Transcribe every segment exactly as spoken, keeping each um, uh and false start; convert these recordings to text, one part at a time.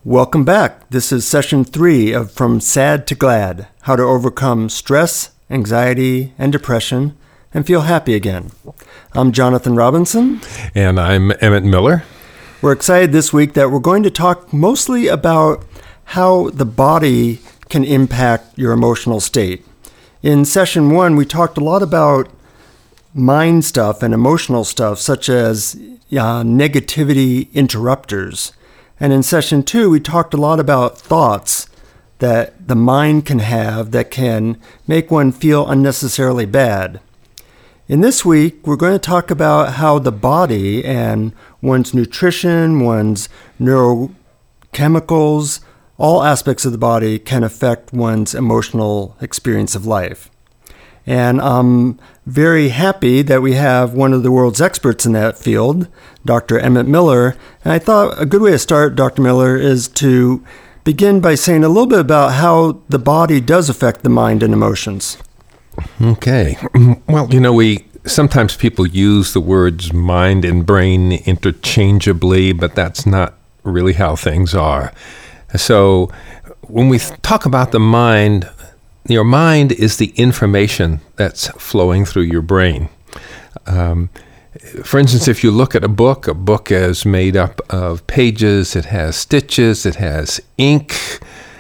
Welcome back. This is session three of From Sad to Glad, how to overcome stress, anxiety, and depression, and feel happy again. I'm Jonathan Robinson. And I'm Emmett Miller. We're excited this week that we're going to talk mostly about how the body can impact your emotional state. In session one, we talked a lot about mind stuff and emotional stuff, such as uh, negativity interrupters. And in session two, we talked a lot about thoughts that the mind can have that can make one feel unnecessarily bad. In this week, we're going to talk about how the body and one's nutrition, one's neurochemicals, all aspects of the body can affect one's emotional experience of life. And I'm very happy that we have one of the world's experts in that field, Doctor Emmett Miller. And I thought a good way to start, Doctor Miller, is to begin by saying a little bit about how the body does affect the mind and emotions. Okay. Well, you know, we sometimes people use the words mind and brain interchangeably, but that's not really how things are. So when we talk about the mind, your mind is the information that's flowing through your brain. Um, for instance, if you look at a book, a book is made up of pages, it has stitches, it has ink.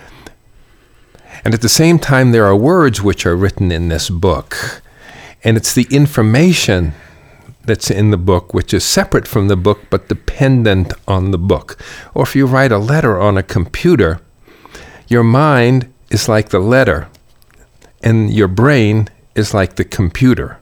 And at the same time, there are words which are written in this book. And it's the information that's in the book which is separate from the book but dependent on the book. Or if you write a letter on a computer, your mind is like the letter, and your brain is like the computer.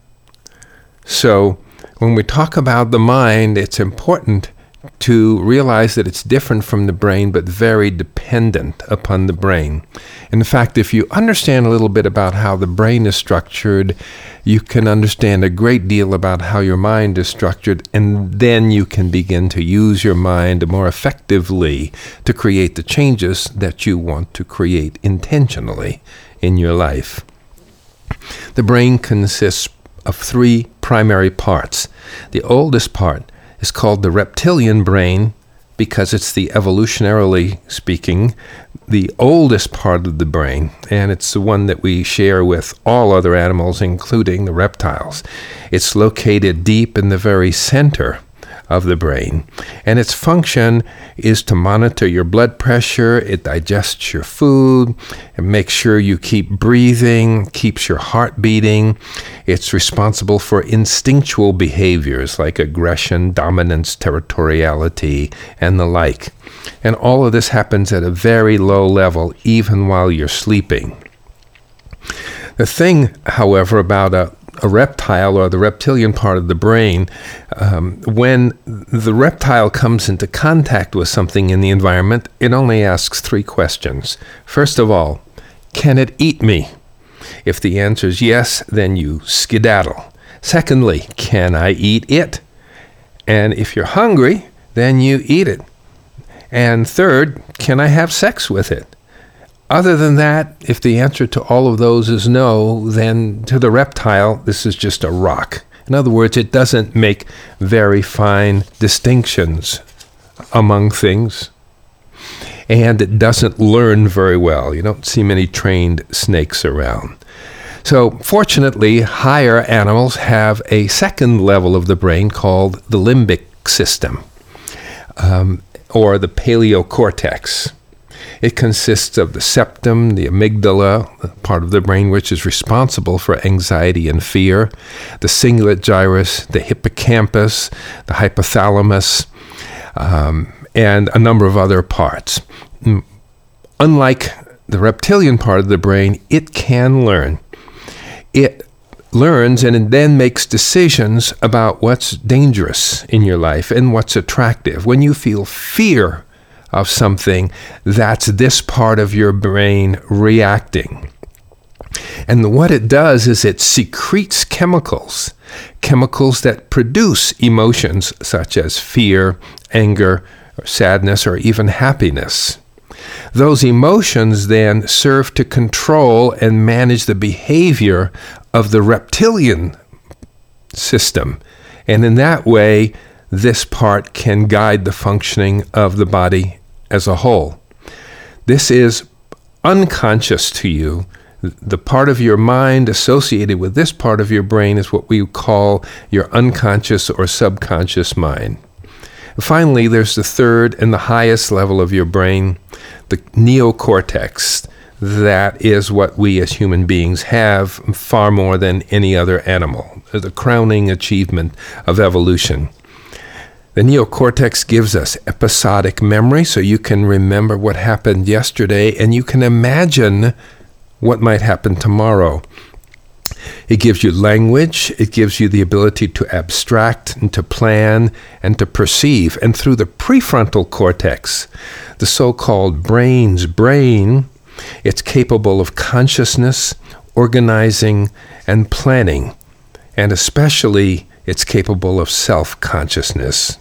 So when we talk about the mind, it's important to realize that it's different from the brain, but very dependent upon the brain. In fact, if you understand a little bit about how the brain is structured, you can understand a great deal about how your mind is structured, and then you can begin to use your mind more effectively to create the changes that you want to create intentionally in your life. The brain consists of three primary parts. The oldest part is called the reptilian brain because it's the evolutionarily speaking, the oldest part of the brain, and it's the one that we share with all other animals, including the reptiles. It's located deep in the very center of the brain, and its function is to monitor your blood pressure, it digests your food, and makes sure you keep breathing, keeps your heart beating. It's responsible for instinctual behaviors like aggression, dominance, territoriality, and the like. And all of this happens at a very low level, even while you're sleeping. The thing, however, about a a reptile or the reptilian part of the brain, um, when the reptile comes into contact with something in the environment, it only asks three questions. First of all, can it eat me? If the answer is yes, then you skedaddle. Secondly, can I eat it? And if you're hungry, then you eat it. And third, can I have sex with it? Other than that, if the answer to all of those is no, then to the reptile, this is just a rock. In other words, it doesn't make very fine distinctions among things, and it doesn't learn very well. You don't see many trained snakes around. So fortunately, higher animals have a second level of the brain called the limbic system, um, or the paleocortex. It consists of the septum, the amygdala, part of the brain which is responsible for anxiety and fear, the cingulate gyrus, the hippocampus, the hypothalamus, um, and a number of other parts. Unlike the reptilian part of the brain, it can learn. It learns and it then makes decisions about what's dangerous in your life and what's attractive. When you feel fear of something, that's this part of your brain reacting. And what it does is it secretes chemicals, chemicals that produce emotions such as fear, anger, or sadness, or even happiness. Those emotions then serve to control and manage the behavior of the reptilian system. And in that way, this part can guide the functioning of the body as a whole. This is unconscious to you. The part of your mind associated with this part of your brain is what we call your unconscious or subconscious mind. Finally, there's the third and the highest level of your brain, the neocortex. That is what we as human beings have far more than any other animal, the crowning achievement of evolution. The neocortex gives us episodic memory, so you can remember what happened yesterday and you can imagine what might happen tomorrow. It gives you language, it gives you the ability to abstract and to plan and to perceive. And through the prefrontal cortex, the so-called brain's brain, it's capable of consciousness, organizing, and planning. And especially, it's capable of self-consciousness.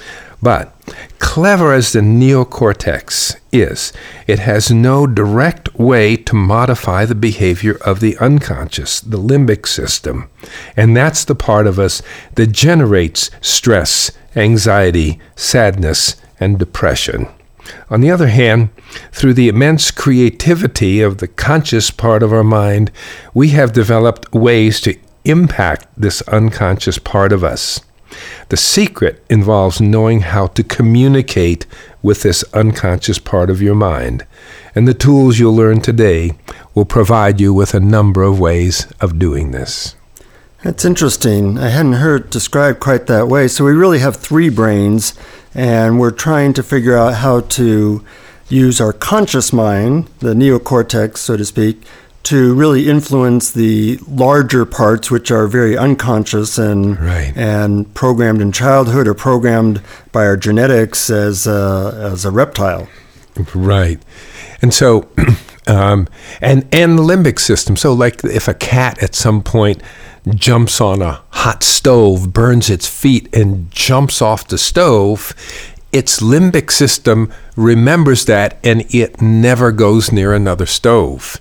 But clever as the neocortex is, it has no direct way to modify the behavior of the unconscious, the limbic system. And that's the part of us that generates stress, anxiety, sadness, and depression. On the other hand, through the immense creativity of the conscious part of our mind, we have developed ways to impact this unconscious part of us. The secret involves knowing how to communicate with this unconscious part of your mind. And the tools you'll learn today will provide you with a number of ways of doing this. That's interesting. I hadn't heard it described quite that way. So we really have three brains, and we're trying to figure out how to use our conscious mind, the neocortex, so to speak, to really influence the larger parts, which are very unconscious and right. and programmed in childhood or programmed by our genetics as a, as a reptile. Right. And so, um, and, and the limbic system. So like if a cat at some point jumps on a hot stove, burns its feet, and jumps off the stove, its limbic system remembers that and it never goes near another stove,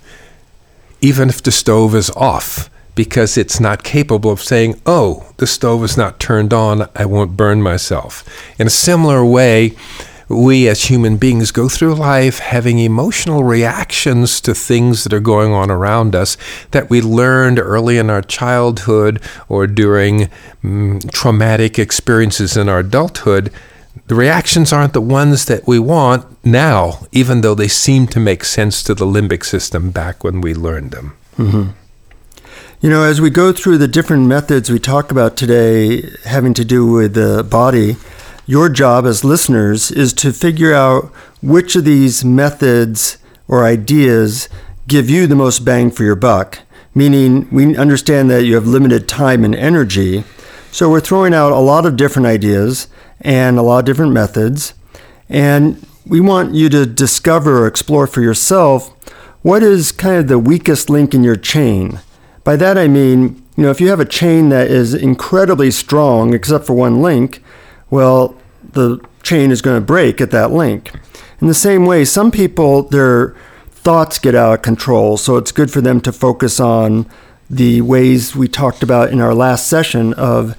even if the stove is off, because it's not capable of saying, oh, the stove is not turned on, I won't burn myself. In a similar way, we as human beings go through life having emotional reactions to things that are going on around us that we learned early in our childhood or during mm, traumatic experiences in our adulthood. The reactions aren't the ones that we want now, even though they seem to make sense to the limbic system back when we learned them. Mm-hmm. You know, as we go through the different methods we talk about today having to do with the body, your job as listeners is to figure out which of these methods or ideas give you the most bang for your buck, meaning we understand that you have limited time and energy. So we're throwing out a lot of different ideas and a lot of different methods, and we want you to discover or explore for yourself what is kind of the weakest link in your chain. By that I mean, you know, if you have a chain that is incredibly strong except for one link, well, the chain is going to break at that link. In the same way, some people, their thoughts get out of control, so it's good for them to focus on the ways we talked about in our last session of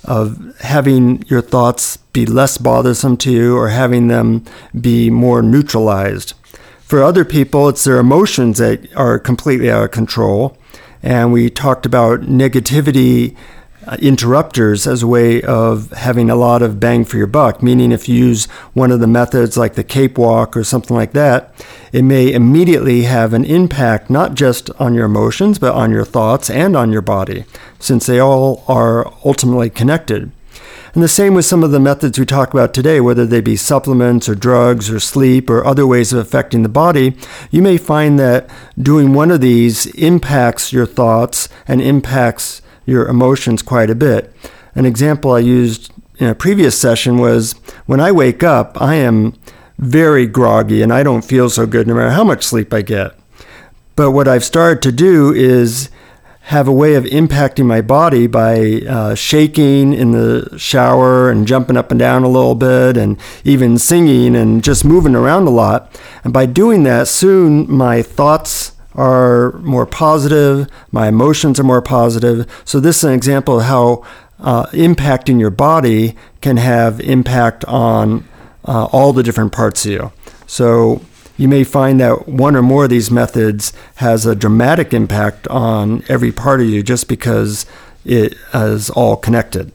of having your thoughts be less bothersome to you or having them be more neutralized. For other people, it's their emotions that are completely out of control. And we talked about negativity interrupters as a way of having a lot of bang for your buck, meaning if you use one of the methods like the cape walk or something like that, it may immediately have an impact not just on your emotions, but on your thoughts and on your body, since they all are ultimately connected. And the same with some of the methods we talk about today, whether they be supplements or drugs or sleep or other ways of affecting the body, you may find that doing one of these impacts your thoughts and impacts your emotions quite a bit. An example I used in a previous session was when I wake up, I am very groggy and I don't feel so good no matter how much sleep I get. But what I've started to do is have a way of impacting my body by uh, shaking in the shower and jumping up and down a little bit and even singing and just moving around a lot. And by doing that, soon my thoughts are more positive, my emotions are more positive. So this is an example of how uh, impacting your body can have impact on uh, all the different parts of you. So you may find that one or more of these methods has a dramatic impact on every part of you just because it is all connected.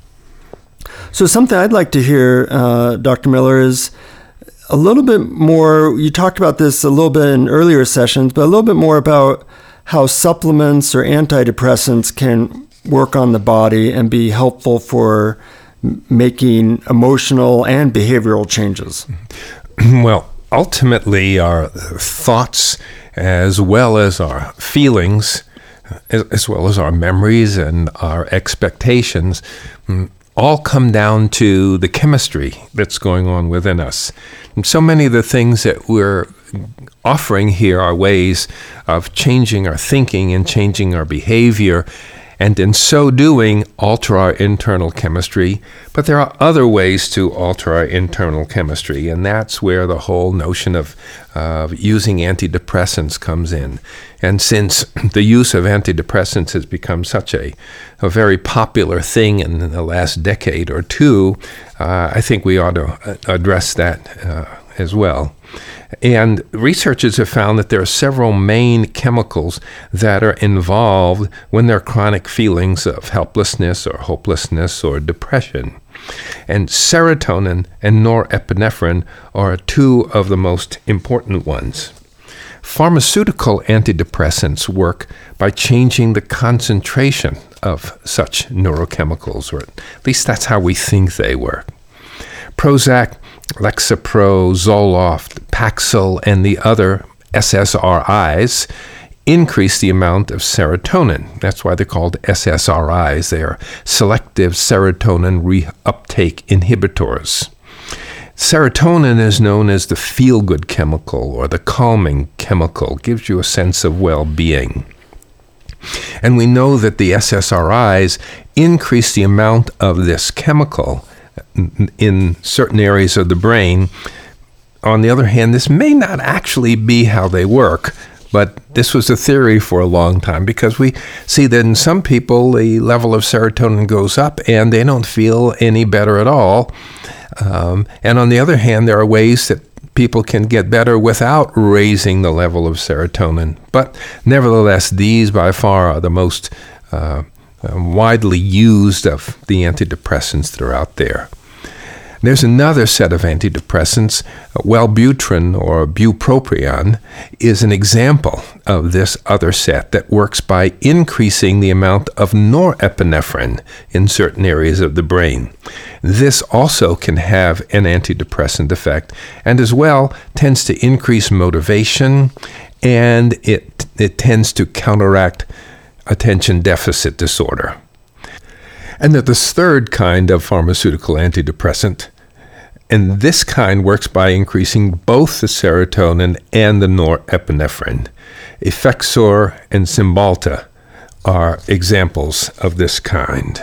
So something I'd like to hear, uh, Doctor Miller, is a little bit more, you talked about this a little bit in earlier sessions, but a little bit more about how supplements or antidepressants can work on the body and be helpful for making emotional and behavioral changes. Well, ultimately, our thoughts as well as our feelings, as well as our memories and our expectations, all come down to the chemistry that's going on within us. And so many of the things that we're offering here are ways of changing our thinking and changing our behavior, and in so doing, alter our internal chemistry. But there are other ways to alter our internal chemistry, and that's where the whole notion of uh, using antidepressants comes in. And since the use of antidepressants has become such a, a very popular thing in the last decade or two, uh, I think we ought to address that uh, as well. And researchers have found that there are several main chemicals that are involved when there are chronic feelings of helplessness or hopelessness or depression. And serotonin and norepinephrine are two of the most important ones. Pharmaceutical antidepressants work by changing the concentration of such neurochemicals, or at least that's how we think they work. Prozac, Lexapro, Zoloft, Paxil, and the other S S R Is increase the amount of serotonin. That's why they're called S S R Is. They are selective serotonin reuptake inhibitors. Serotonin is known as the feel-good chemical or the calming chemical. It gives you a sense of well-being. And we know that the S S R Is increase the amount of this chemical in certain areas of the brain. On the other hand, this may not actually be how they work, but this was a theory for a long time, because we see that in some people the level of serotonin goes up and they don't feel any better at all. Um, and on the other hand, there are ways that people can get better without raising the level of serotonin. But nevertheless, these by far are the most uh, widely used of the antidepressants that are out there. There's another set of antidepressants. Wellbutrin or bupropion is an example of this other set that works by increasing the amount of norepinephrine in certain areas of the brain. This also can have an antidepressant effect, and as well tends to increase motivation, and it it tends to counteract attention deficit disorder. And there's this third kind of pharmaceutical antidepressant, and this kind works by increasing both the serotonin and the norepinephrine. Effexor and Cymbalta are examples of this kind.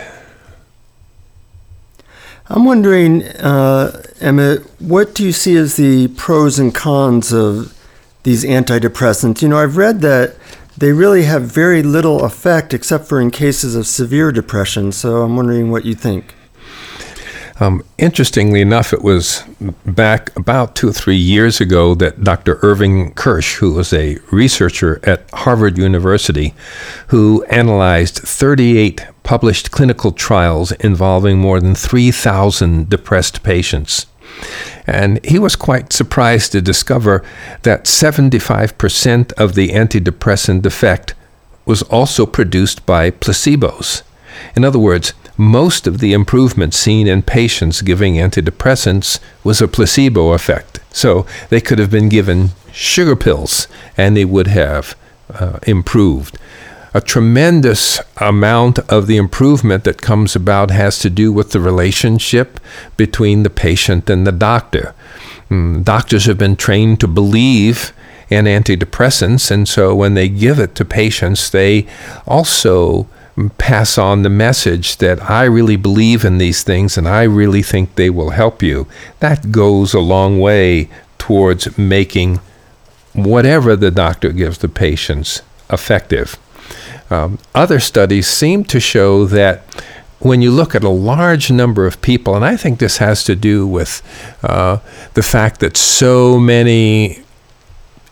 I'm wondering, uh, Emmett, what do you see as the pros and cons of these antidepressants? You know, I've read that they really have very little effect except for in cases of severe depression. So I'm wondering what you think. Um, interestingly enough, it was back about two or three years ago that Doctor Irving Kirsch, who was a researcher at Harvard University, who analyzed thirty-eight published clinical trials involving more than three thousand depressed patients. And he was quite surprised to discover that seventy-five percent of the antidepressant effect was also produced by placebos. In other words, most of the improvement seen in patients giving antidepressants was a placebo effect. So they could have been given sugar pills and they would have uh, improved. A tremendous amount of the improvement that comes about has to do with the relationship between the patient and the doctor. Mm, doctors have been trained to believe in antidepressants, and so when they give it to patients, they also pass on the message that I really believe in these things and I really think they will help you. That goes a long way towards making whatever the doctor gives the patients effective. Um, other studies seem to show that when you look at a large number of people, and I think this has to do with uh, the fact that so many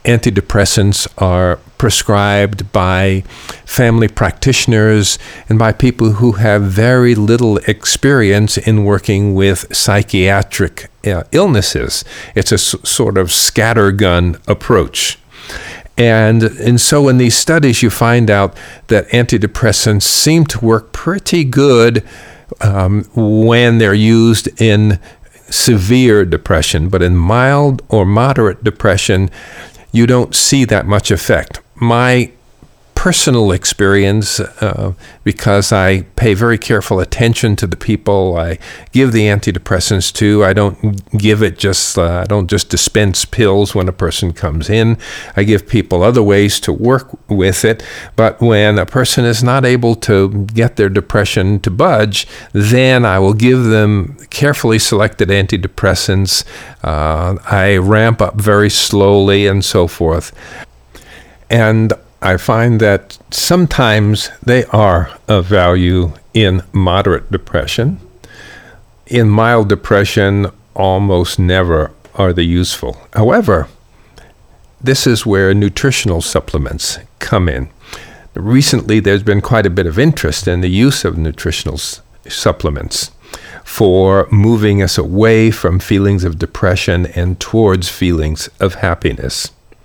antidepressants are prescribed by family practitioners and by people who have very little experience in working with psychiatric uh, illnesses. It's a s- sort of scattergun approach. And, and so in these studies, you find out that antidepressants seem to work pretty good um, when they're used in severe depression, but in mild or moderate depression, you don't see that much effect. My personal experience, uh, because I pay very careful attention to the people I give the antidepressants to. I don't give it just, uh, I don't just dispense pills when a person comes in. I give people other ways to work with it. But when a person is not able to get their depression to budge, then I will give them carefully selected antidepressants. Uh, I ramp up very slowly and so forth. And I find that sometimes they are of value in moderate depression. In mild depression, almost never are they useful. However, this is where nutritional supplements come in. Recently, there's been quite a bit of interest in the use of nutritional s- supplements for moving us away from feelings of depression and towards feelings of happiness.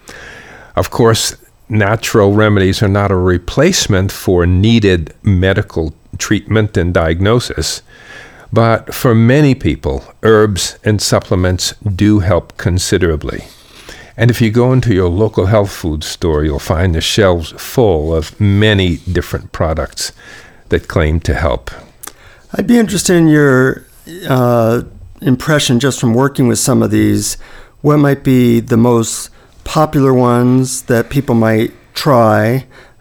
Of course, natural remedies are not a replacement for needed medical treatment and diagnosis, but for many people, herbs and supplements do help considerably. And if you go into your local health food store, you'll find the shelves full of many different products that claim to help. I'd be interested in your uh, impression just from working with some of these. What might be the most popular ones that people might try,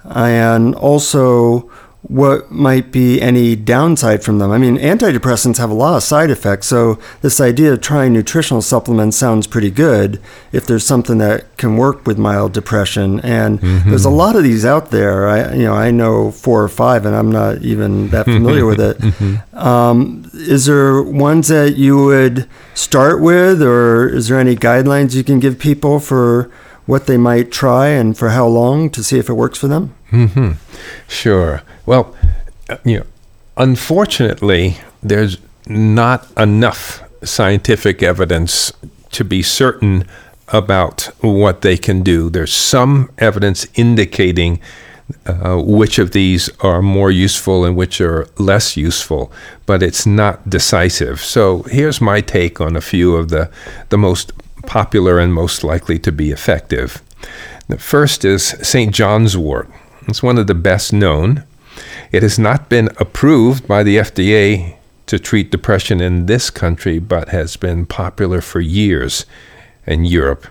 and also what might be any downside from them? I mean, antidepressants have a lot of side effects, so this idea of trying nutritional supplements sounds pretty good if there's something that can work with mild depression. And mm-hmm. there's a lot of these out there. I, you know, I know four or five, and I'm not even that familiar with it. Mm-hmm. Um, is there ones that you would start with, or is there any guidelines you can give people for what they might try and for how long to see if it works for them? Mm-hmm. Sure. Well, you know, unfortunately, there's not enough scientific evidence to be certain about what they can do. There's some evidence indicating uh, which of these are more useful and which are less useful, but it's not decisive. So here's my take on a few of the, the most popular and most likely to be effective. The first is Saint John's wort. It's one of the best known. It has not been approved by the F D A to treat depression in this country, but has been popular for years in Europe.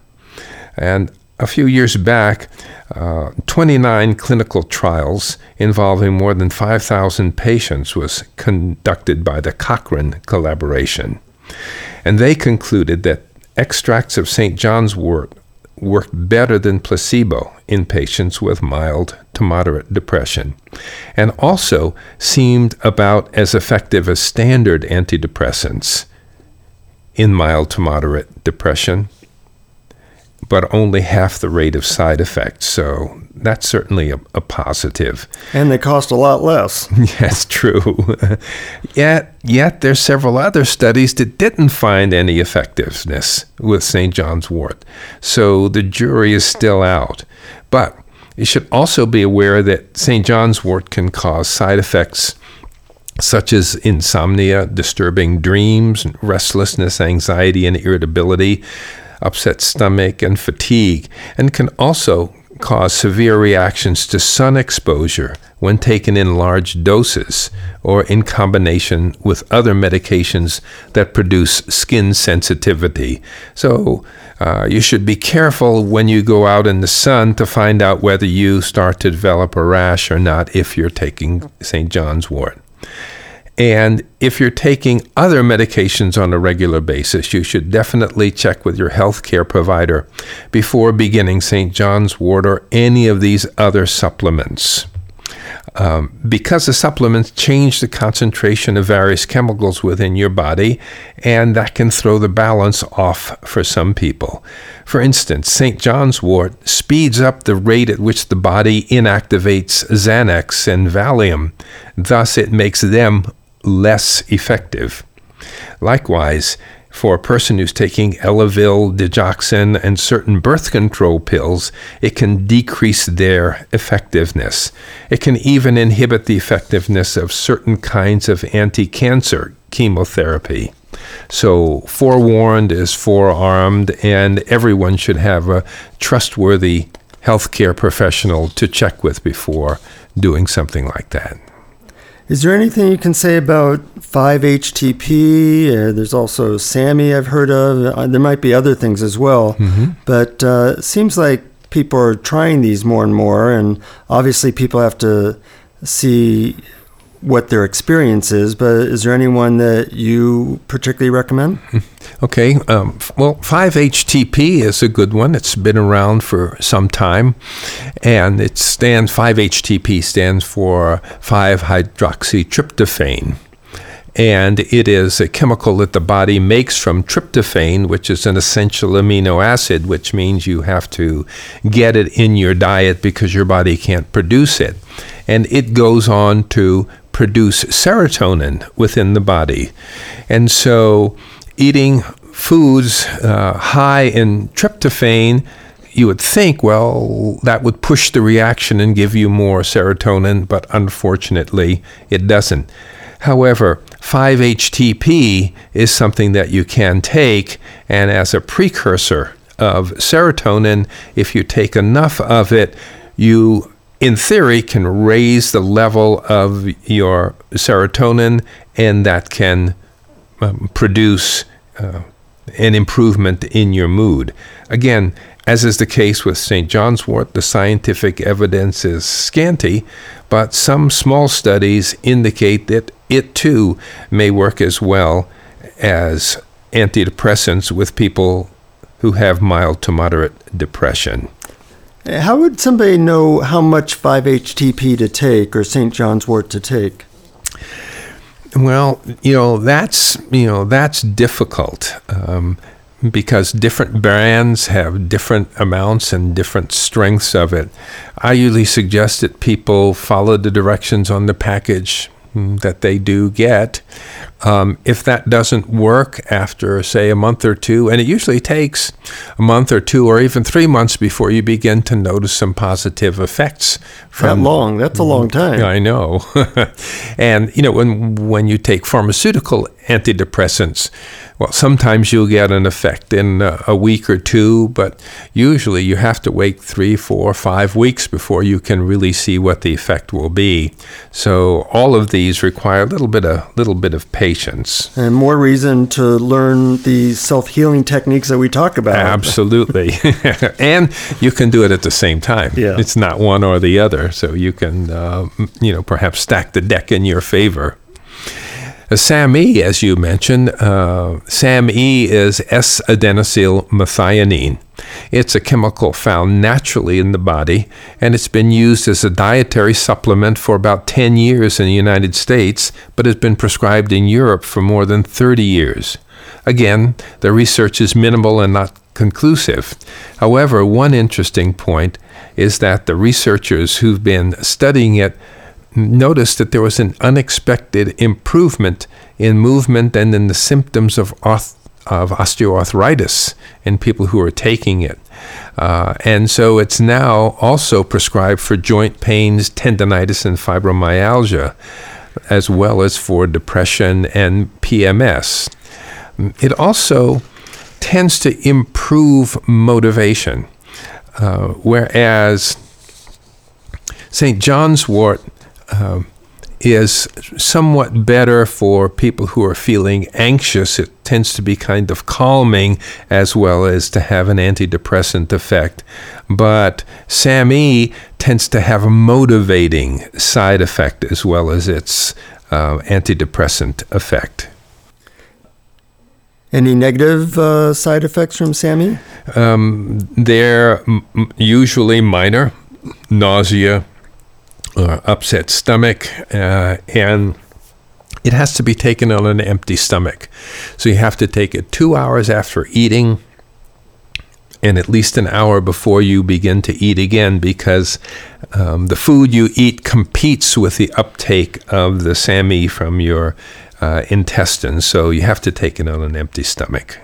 And a few years back, uh, twenty-nine clinical trials involving more than five thousand patients was conducted by the Cochrane collaboration. And they concluded that extracts of Saint John's wort worked better than placebo in patients with mild to moderate depression, and also seemed about as effective as standard antidepressants in mild to moderate depression, but only half the rate of side effects. So that's certainly a, a positive. And they cost a lot less. Yes, true. yet, yet there's several other studies that didn't find any effectiveness with Saint John's wort. So the jury is still out. But you should also be aware that Saint John's wort can cause side effects such as insomnia, disturbing dreams, restlessness, anxiety, and irritability, upset stomach, and fatigue, and can also cause severe reactions to sun exposure when taken in large doses or in combination with other medications that produce skin sensitivity. So uh, you should be careful when you go out in the sun to find out whether you start to develop a rash or not if you're taking Saint John's wort. And if you're taking other medications on a regular basis, you should definitely check with your healthcare provider before beginning Saint John's wort or any of these other supplements. um, because the supplements change the concentration of various chemicals within your body, and that can throw the balance off for some people. For instance, Saint John's wort speeds up the rate at which the body inactivates Xanax and Valium. Thus, it makes them less effective. Likewise, for a person who's taking Elavil, Digoxin, and certain birth control pills, it can decrease their effectiveness. It can even inhibit the effectiveness of certain kinds of anti-cancer chemotherapy. So forewarned is forearmed, and everyone should have a trustworthy healthcare professional to check with before doing something like that. Is there anything you can say about five H T P? Uh, there's also SAMe I've heard of. Uh, there might be other things as well. Mm-hmm. But uh, it seems like people are trying these more and more, and obviously people have to see what their experience is, but is there anyone that you particularly recommend? Okay, um, well, five H T P is a good one. It's been around for some time, and it stands, five H T P stands for five hydroxytryptophan. And it is a chemical that the body makes from tryptophan, which is an essential amino acid, which means you have to get it in your diet because your body can't produce it. And it goes on to produce serotonin within the body. And so eating foods uh, high in tryptophan, you would think, well, that would push the reaction and give you more serotonin, but unfortunately it doesn't. However, five H T P is something that you can take, and as a precursor of serotonin, if you take enough of it, you in theory, can raise the level of your serotonin, and that can um, produce uh, an improvement in your mood. Again, as is the case with Saint John's wort, the scientific evidence is scanty, but some small studies indicate that it too may work as well as antidepressants with people who have mild to moderate depression. How would somebody know how much five H T P to take or Saint John's wort to take? Well, you know, that's, you know, that's difficult um, because different brands have different amounts and different strengths of it. I usually suggest that people follow the directions on the package that they do get. Um, if that doesn't work after, say, a month or two, and it usually takes a month or two or even three months before you begin to notice some positive effects. From, that long, that's a long time. I know. And, you know, when when you take pharmaceutical antidepressants, well, sometimes you'll get an effect in a, a week or two, but usually you have to wait three, four, five weeks before you can really see what the effect will be. So all of these require a little bit of little bit of patience. And more reason to learn the self-healing techniques that we talk about. Absolutely. And you can do it at the same time. Yeah. It's not one or the other. So you can, uh, you know, perhaps stack the deck in your favor. SAMe, as you mentioned, uh, SAMe is S-adenosylmethionine. It's a chemical found naturally in the body, and it's been used as a dietary supplement for about ten years in the United States, but has been prescribed in Europe for more than thirty years. Again, the research is minimal and not conclusive. However, one interesting point is that the researchers who've been studying it noticed that there was an unexpected improvement in movement and in the symptoms of oth- of osteoarthritis in people who are taking it. Uh, and so it's now also prescribed for joint pains, tendinitis, and fibromyalgia, as well as for depression and P M S. It also tends to improve motivation, uh, whereas Saint John's wort Uh, is somewhat better for people who are feeling anxious. It tends to be kind of calming as well as to have an antidepressant effect. But SAMe tends to have a motivating side effect as well as its uh, antidepressant effect. Any negative uh, side effects from SAMe? Um, they're m- usually minor, nausea, or upset stomach, uh, and it has to be taken on an empty stomach. So you have to take it two hours after eating and at least an hour before you begin to eat again, because um, the food you eat competes with the uptake of the S A M I from your uh, intestines. So you have to take it on an empty stomach.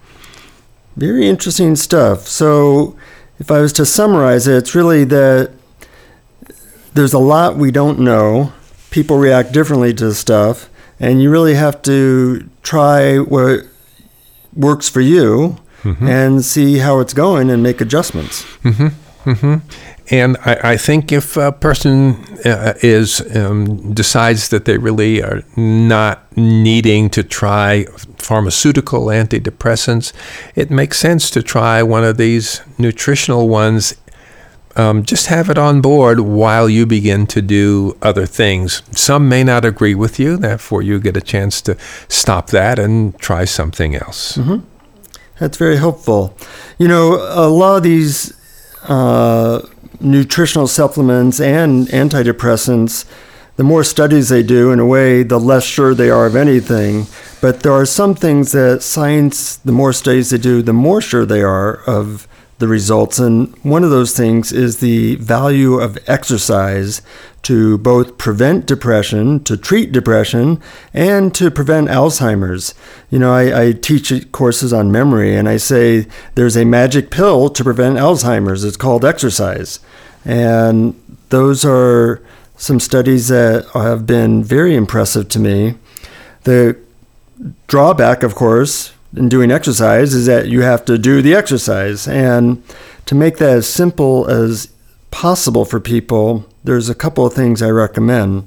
Very interesting stuff. So if I was to summarize it, it's really that there's a lot we don't know. People react differently to stuff, and you really have to try what works for you mm-hmm. and see how it's going and make adjustments. Mm-hmm. Mm-hmm. And I, I think if a person uh, is um, decides that they really are not needing to try pharmaceutical antidepressants, it makes sense to try one of these nutritional ones. Um, just have it on board while you begin to do other things. Some may not agree with you, therefore you get a chance to stop that and try something else. Mm-hmm. That's very helpful. You know, a lot of these uh, nutritional supplements and antidepressants, the more studies they do, in a way, the less sure they are of anything. But there are some things that science, the more studies they do, the more sure they are of the results. And one of those things is the value of exercise to both prevent depression, to treat depression, and to prevent Alzheimer's. You know, I, I teach courses on memory, and I say there's a magic pill to prevent Alzheimer's. It's called exercise. And those are some studies that have been very impressive to me. The drawback, of course, in doing exercise is that you have to do the exercise. And to make that as simple as possible for people, there's a couple of things I recommend.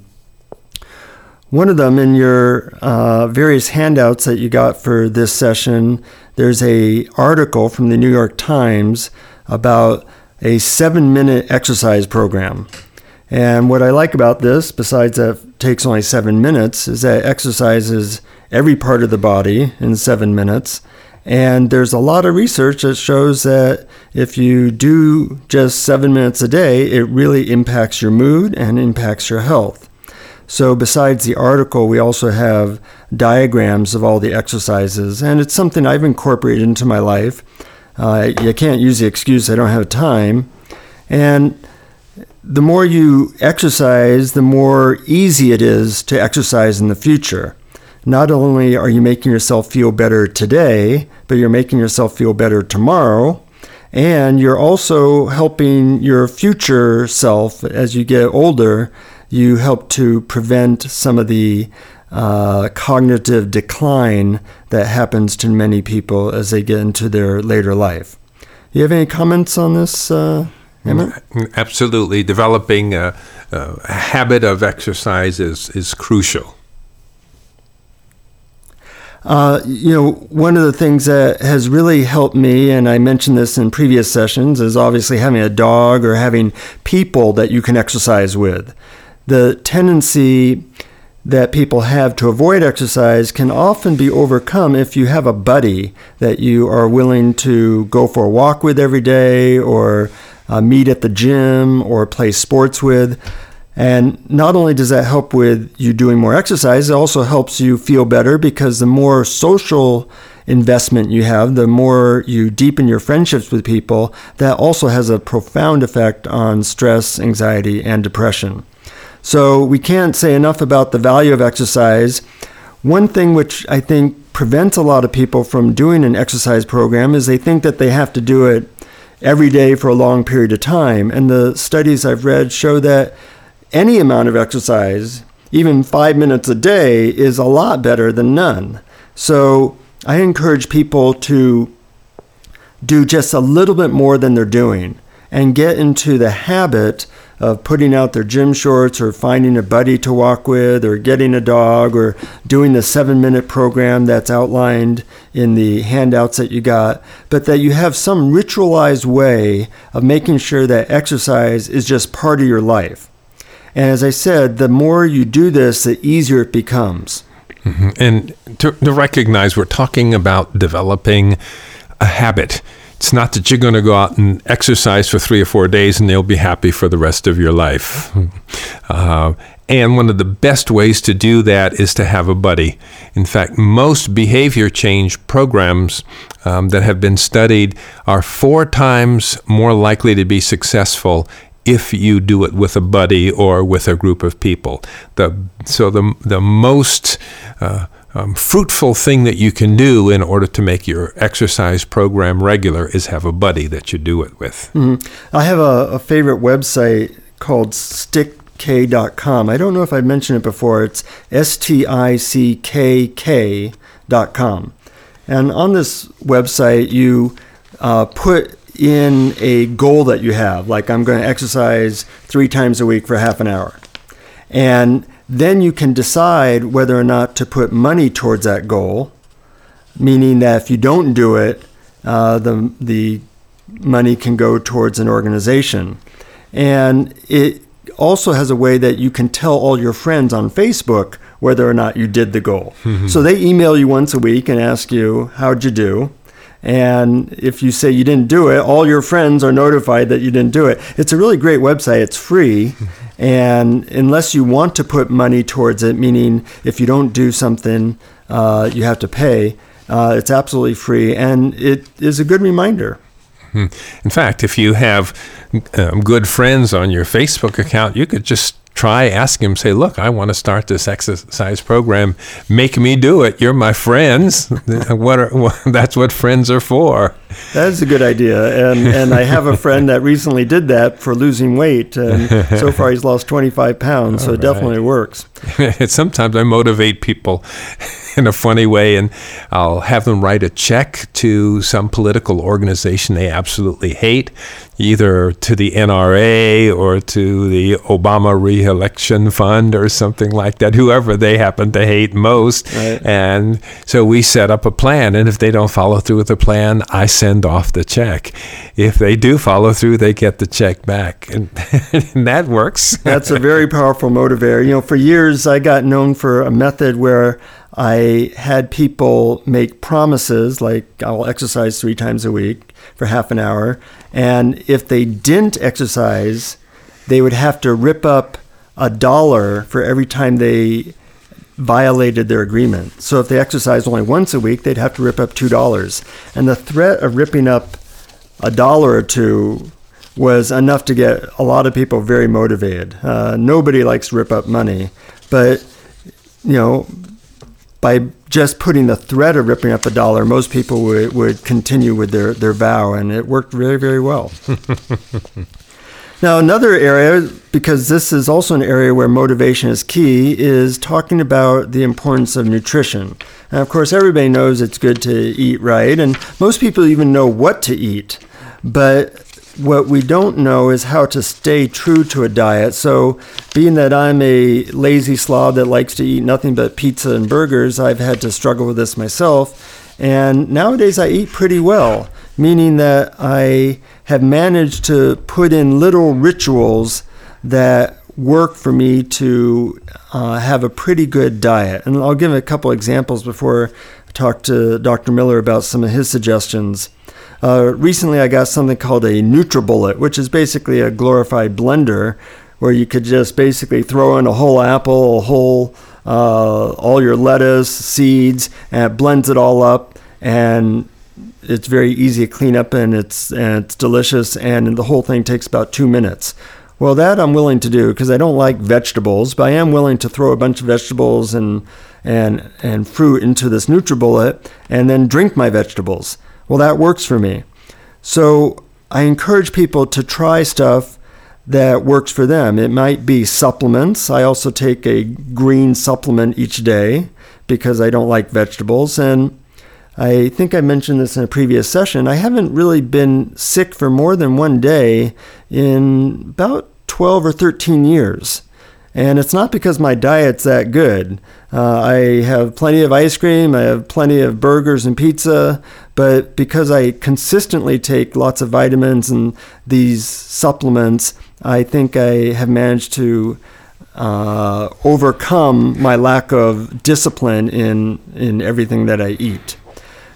One of them, in your uh, various handouts that you got for this session, there's a article from the New York Times about a seven-minute exercise program. And what I like about this, besides that it takes only seven minutes, is that it exercises every part of the body in seven minutes. And there's a lot of research that shows that if you do just seven minutes a day, it really impacts your mood and impacts your health. So besides the article, we also have diagrams of all the exercises, and it's something I've incorporated into my life. Uh, you can't use the excuse I don't have time. And the more you exercise, the more easy it is to exercise in the future. Not only are you making yourself feel better today, but you're making yourself feel better tomorrow. And you're also helping your future self as you get older. You help to prevent some of the uh, cognitive decline that happens to many people as they get into their later life. You have any comments on this, uh, Emmett? Absolutely. Developing a, a habit of exercise is, is crucial. Uh, you know, one of the things that has really helped me, and I mentioned this in previous sessions, is obviously having a dog or having people that you can exercise with. The tendency that people have to avoid exercise can often be overcome if you have a buddy that you are willing to go for a walk with every day, or uh, meet at the gym, or play sports with. And not only does that help with you doing more exercise, it also helps you feel better, because the more social investment you have, the more you deepen your friendships with people. That also has a profound effect on stress, anxiety, and depression. So we can't say enough about the value of exercise. One thing which I think prevents a lot of people from doing an exercise program is they think that they have to do it every day for a long period of time. And the studies I've read show that any amount of exercise, even five minutes a day, is a lot better than none. So I encourage people to do just a little bit more than they're doing and get into the habit of putting out their gym shorts, or finding a buddy to walk with, or getting a dog, or doing the seven-minute program that's outlined in the handouts that you got, but that you have some ritualized way of making sure that exercise is just part of your life. And as I said, the more you do this, the easier it becomes. Mm-hmm. And to, to recognize we're talking about developing a habit. It's not that you're going to go out and exercise for three or four days and you'll be happy for the rest of your life. Uh, and one of the best ways to do that is to have a buddy. In fact, most behavior change programs um, that have been studied are four times more likely to be successful if you do it with a buddy or with a group of people. The, so the, the most uh, um, fruitful thing that you can do in order to make your exercise program regular is have a buddy that you do it with. Mm-hmm. I have a, a favorite website called stick k dot com. I don't know if I've mentioned it before. It's S T I C K K dot com. And on this website, you uh, put in a goal that you have, like I'm going to exercise three times a week for half an hour. And then you can decide whether or not to put money towards that goal, meaning that if you don't do it, uh, the the money can go towards an organization. And it also has a way that you can tell all your friends on Facebook whether or not you did the goal. Mm-hmm. So they email you once a week and ask you, how'd you do? And if you say you didn't do it, all your friends are notified that you didn't do it. It's a really great website. It's free. And unless you want to put money towards it, meaning if you don't do something, uh, you have to pay, uh, it's absolutely free. And it is a good reminder. In fact, if you have um, good friends on your Facebook account, you could just try asking them, say, look, I want to start this exercise program. Make me do it. You're my friends. What are, well, that's what friends are for. That's a good idea. And and I have a friend that recently did that for losing weight. And so far he's lost twenty-five pounds. All so it right. definitely works. Sometimes I motivate people in a funny way, and I'll have them write a check to some political organization they absolutely hate, either to the N R A or to the Obama Re-election Fund or something like that, whoever they happen to hate most. Right. And so we set up a plan, and if they don't follow through with the plan, I send off the check. If they do follow through, they get the check back, and, and that works. That's a very powerful motivator. You know, for years I got known for a method where I had people make promises, like I'll exercise three times a week for half an hour. And if they didn't exercise, they would have to rip up a dollar for every time they violated their agreement. So if they exercised only once a week, they'd have to rip up two dollars. And the threat of ripping up a dollar or two was enough to get a lot of people very motivated. Uh, nobody likes to rip up money. But, you know, by just putting the threat of ripping up a dollar, most people would, would continue with their, their vow, and it worked very, very well. Now, another area, because this is also an area where motivation is key, is talking about the importance of nutrition. And of course, everybody knows it's good to eat right, and most people even know what to eat. But what we don't know is how to stay true to a diet. So being that I'm a lazy slob that likes to eat nothing but pizza and burgers, I've had to struggle with this myself. And nowadays I eat pretty well, meaning that I have managed to put in little rituals that work for me to uh, have a pretty good diet. And I'll give a couple examples before I talk to Doctor Miller about some of his suggestions. Uh, recently, I got something called a NutriBullet, which is basically a glorified blender where you could just basically throw in a whole apple, a whole, uh, all your lettuce, seeds, and it blends it all up. And it's very easy to clean up, and it's and it's delicious, and the whole thing takes about two minutes. Well, that I'm willing to do because I don't like vegetables, but I am willing to throw a bunch of vegetables and and and fruit into this NutriBullet and then drink my vegetables. Well, that works for me. So I encourage people to try stuff that works for them. It might be supplements. I also take a green supplement each day because I don't like vegetables. And I think I mentioned this in a previous session. I haven't really been sick for more than one day in about twelve or thirteen years. And it's not because my diet's that good. Uh, I have plenty of ice cream, I have plenty of burgers and pizza, but because I consistently take lots of vitamins and these supplements, I think I have managed to uh, overcome my lack of discipline in, in everything that I eat.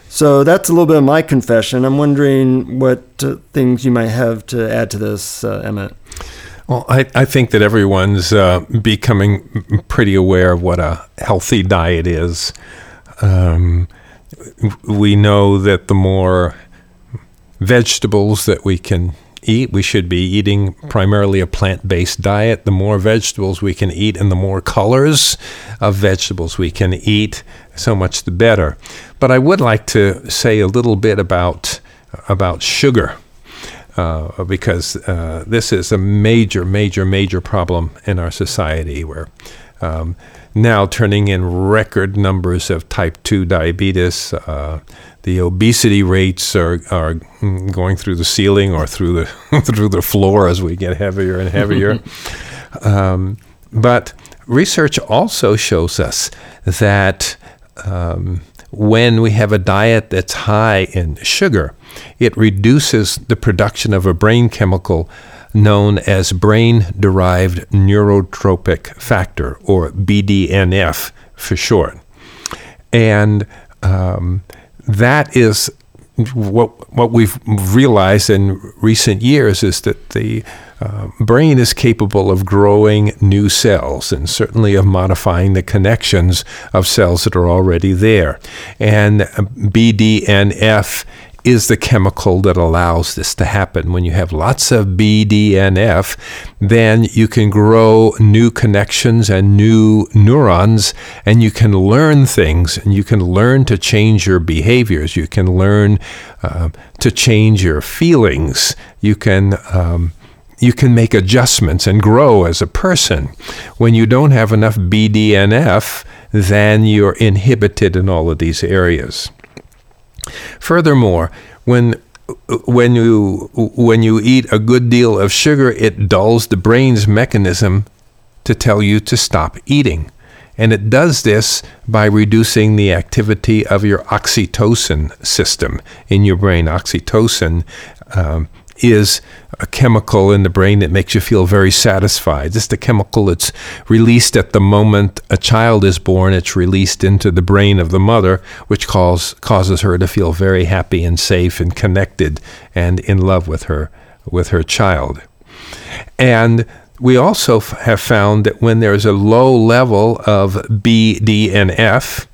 So that's a little bit of my confession. I'm wondering what uh, things you might have to add to this, uh, Emmett. Well, I, I think that everyone's uh, becoming pretty aware of what a healthy diet is. Um, we know that the more vegetables that we can eat, we should be eating primarily a plant-based diet. The more vegetables we can eat and the more colors of vegetables we can eat, so much the better. But I would like to say a little bit about about sugar, uh, because uh, this is a major, major, major problem in our society. We're um, now turning in record numbers of type two diabetes. Uh, The obesity rates are, are going through the ceiling or through the through the floor as we get heavier and heavier. um, but research also shows us that um, when we have a diet that's high in sugar, it reduces the production of a brain chemical known as brain-derived neurotrophic factor, or B D N F for short. And um, that is what what we've realized in recent years, is that the uh, brain is capable of growing new cells and certainly of modifying the connections of cells that are already there. And B D N F is the chemical that allows this to happen. When you have lots of B D N F, then you can grow new connections and new neurons, and you can learn things, and you can learn to change your behaviors. You can learn uh, to change your feelings. You can um, you can make adjustments and grow as a person. When you don't have enough B D N F, then you're inhibited in all of these areas. Furthermore, when when you when you eat a good deal of sugar, it dulls the brain's mechanism to tell you to stop eating. And it does this by reducing the activity of your oxytocin system in your brain. Oxytocin um, is a chemical in the brain that makes you feel very satisfied. It's the chemical that's released at the moment a child is born. It's released into the brain of the mother, which cause, causes her to feel very happy and safe and connected and in love with her, with her child. And we also f- have found that when there's a low level of B D N F,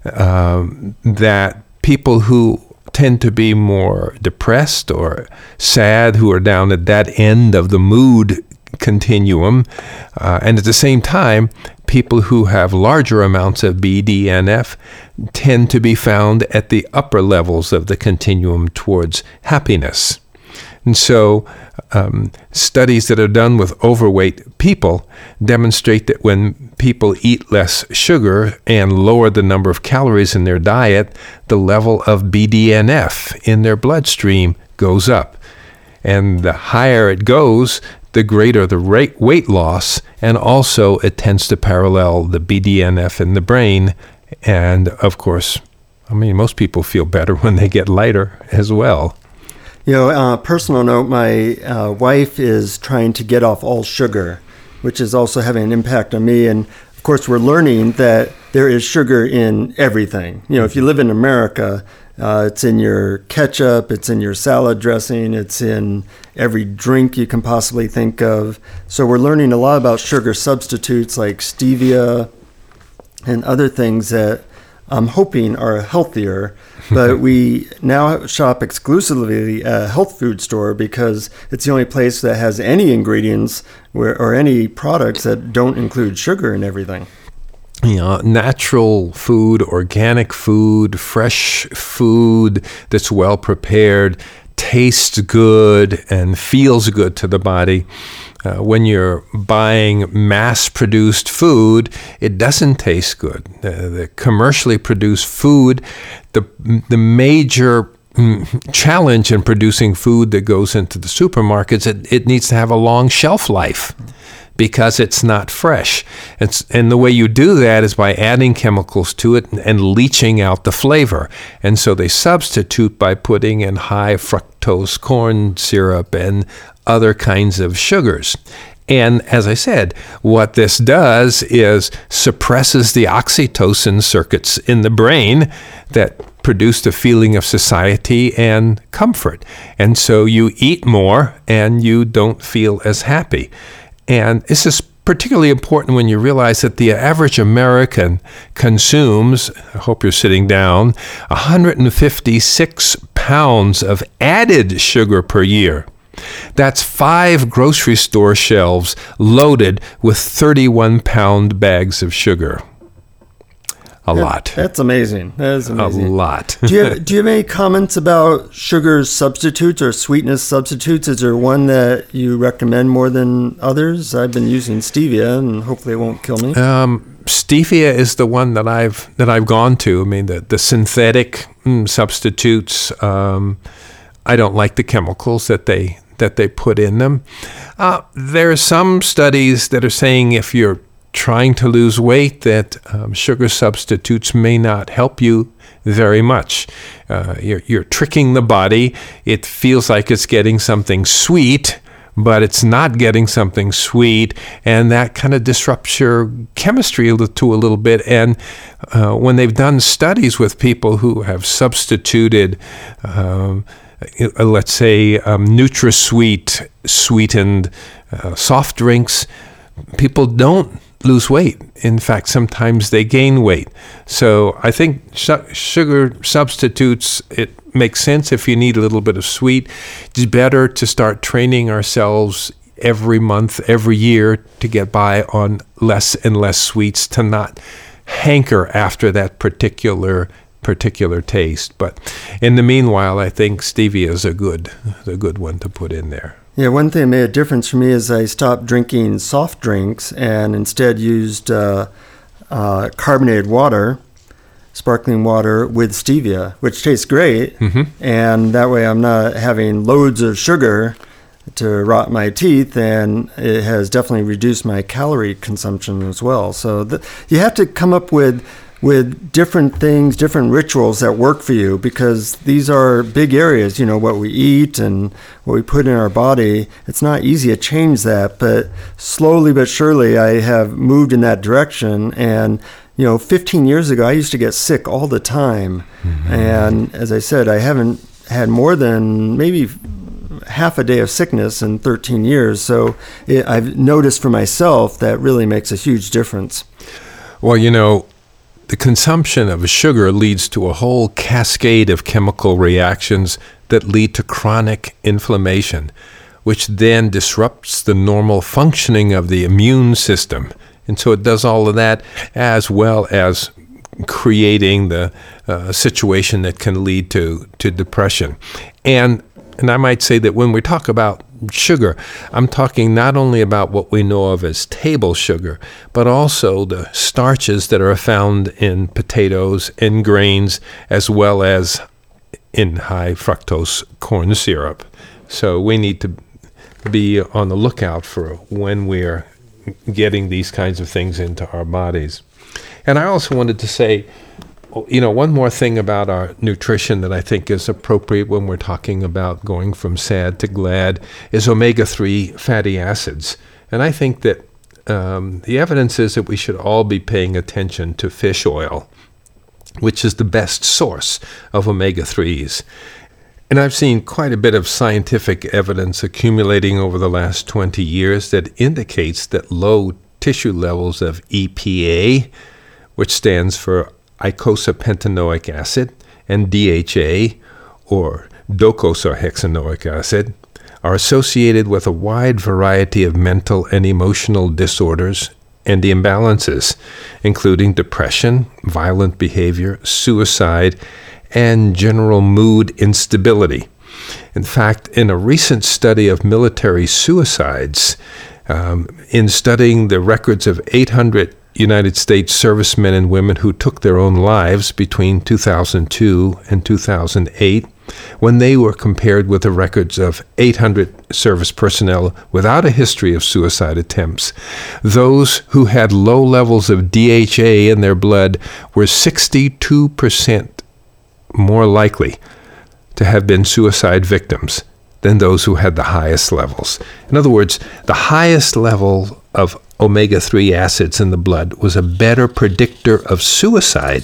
um, that people who tend to be more depressed or sad, who are down at that end of the mood continuum. Uh, and at the same time, people who have larger amounts of B D N F tend to be found at the upper levels of the continuum towards happiness. And so um, studies that are done with overweight people demonstrate that when people eat less sugar and lower the number of calories in their diet, the level of B D N F in their bloodstream goes up. And the higher it goes, the greater the rate weight loss, and also it tends to parallel the B D N F in the brain. And of course, I mean, most people feel better when they get lighter as well. You know, uh, personal note, my uh, wife is trying to get off all sugar, which is also having an impact on me. And of course, we're learning that there is sugar in everything. You know, if you live in America, uh, it's in your ketchup, it's in your salad dressing, it's in every drink you can possibly think of. So we're learning a lot about sugar substitutes like stevia and other things that I'm hoping are healthier. But we now shop exclusively at a health food store because it's the only place that has any ingredients where, or any products that don't include sugar in everything. You know, natural food, organic food, fresh food that's well prepared, tastes good and feels good to the body. Uh, when you're buying mass-produced food, it doesn't taste good. Uh, the commercially produced food, the the major mm, challenge in producing food that goes into the supermarkets, it, it needs to have a long shelf life because it's not fresh. It's, and the way you do that is by adding chemicals to it and, and leaching out the flavor. And so they substitute by putting in high fructose corn syrup and other kinds of sugars. And as I said, what this does is suppresses the oxytocin circuits in the brain that produced a feeling of satiety and comfort. And so you eat more and you don't feel as happy. And this is particularly important when you realize that the average American consumes, I hope you're sitting down, one hundred fifty-six pounds of added sugar per year. That's five grocery store shelves loaded with thirty-one pound bags of sugar. A that, lot. That's amazing. That is amazing. A lot. do you have, do you have any comments about sugar substitutes or sweetness substitutes? Is there one that you recommend more than others? I've been using stevia, and hopefully it won't kill me. Um, stevia is the one that I've that I've gone to. I mean, the the synthetic mm, substitutes. Um, I don't like the chemicals that they that they put in them. Uh, there are some studies that are saying if you're trying to lose weight, that um, sugar substitutes may not help you very much. Uh, you're, you're tricking the body. It feels like it's getting something sweet, but it's not getting something sweet, and that kind of disrupts your chemistry to a little bit. And uh, when they've done studies with people who have substituted um, uh, let's say um, NutraSweet sweetened uh, soft drinks, people don't lose weight. In fact, sometimes they gain weight. So I think su- sugar substitutes, it makes sense if you need a little bit of sweet. It's better to start training ourselves every month, every year to get by on less and less sweets, to not hanker after that particular particular taste. But in the meanwhile, I think stevia is a good a good one to put in there. Yeah, one thing that made a difference for me is I stopped drinking soft drinks and instead used uh, uh, carbonated water, sparkling water with stevia, which tastes great. Mm-hmm. And that way I'm not having loads of sugar to rot my teeth, and it has definitely reduced my calorie consumption as well. So th- you have to come up with with different things, different rituals that work for you, because these are big areas, you know, what we eat and what we put in our body. It's not easy to change that, but slowly but surely I have moved in that direction. And, you know, fifteen years ago, I used to get sick all the time. Mm-hmm. And as I said, I haven't had more than maybe half a day of sickness in thirteen years. So it, I've noticed for myself that really makes a huge difference. Well, you know, the consumption of sugar leads to a whole cascade of chemical reactions that lead to chronic inflammation, which then disrupts the normal functioning of the immune system. And so it does all of that, as well as creating the uh, situation that can lead to, to depression. And and I might say that when we talk about sugar, I'm talking not only about what we know of as table sugar, but also the starches that are found in potatoes and grains, as well as in high fructose corn syrup. So we need to be on the lookout for when we're getting these kinds of things into our bodies. And I also wanted to say, you know, one more thing about our nutrition that I think is appropriate when we're talking about going from sad to glad is omega three fatty acids. And I think that um, the evidence is that we should all be paying attention to fish oil, which is the best source of omega threes. And I've seen quite a bit of scientific evidence accumulating over the last twenty years that indicates that low tissue levels of E P A, which stands for eicosapentaenoic acid, and D H A, or docosahexaenoic acid, are associated with a wide variety of mental and emotional disorders and imbalances, including depression, violent behavior, suicide, and general mood instability. In fact, in a recent study of military suicides, um, in studying the records of eight hundred United States servicemen and women who took their own lives between two thousand two and two thousand eight, when they were compared with the records of eight hundred service personnel without a history of suicide attempts, those who had low levels of D H A in their blood were sixty-two percent more likely to have been suicide victims than those who had the highest levels. In other words, the highest level of omega three acids in the blood was a better predictor of suicide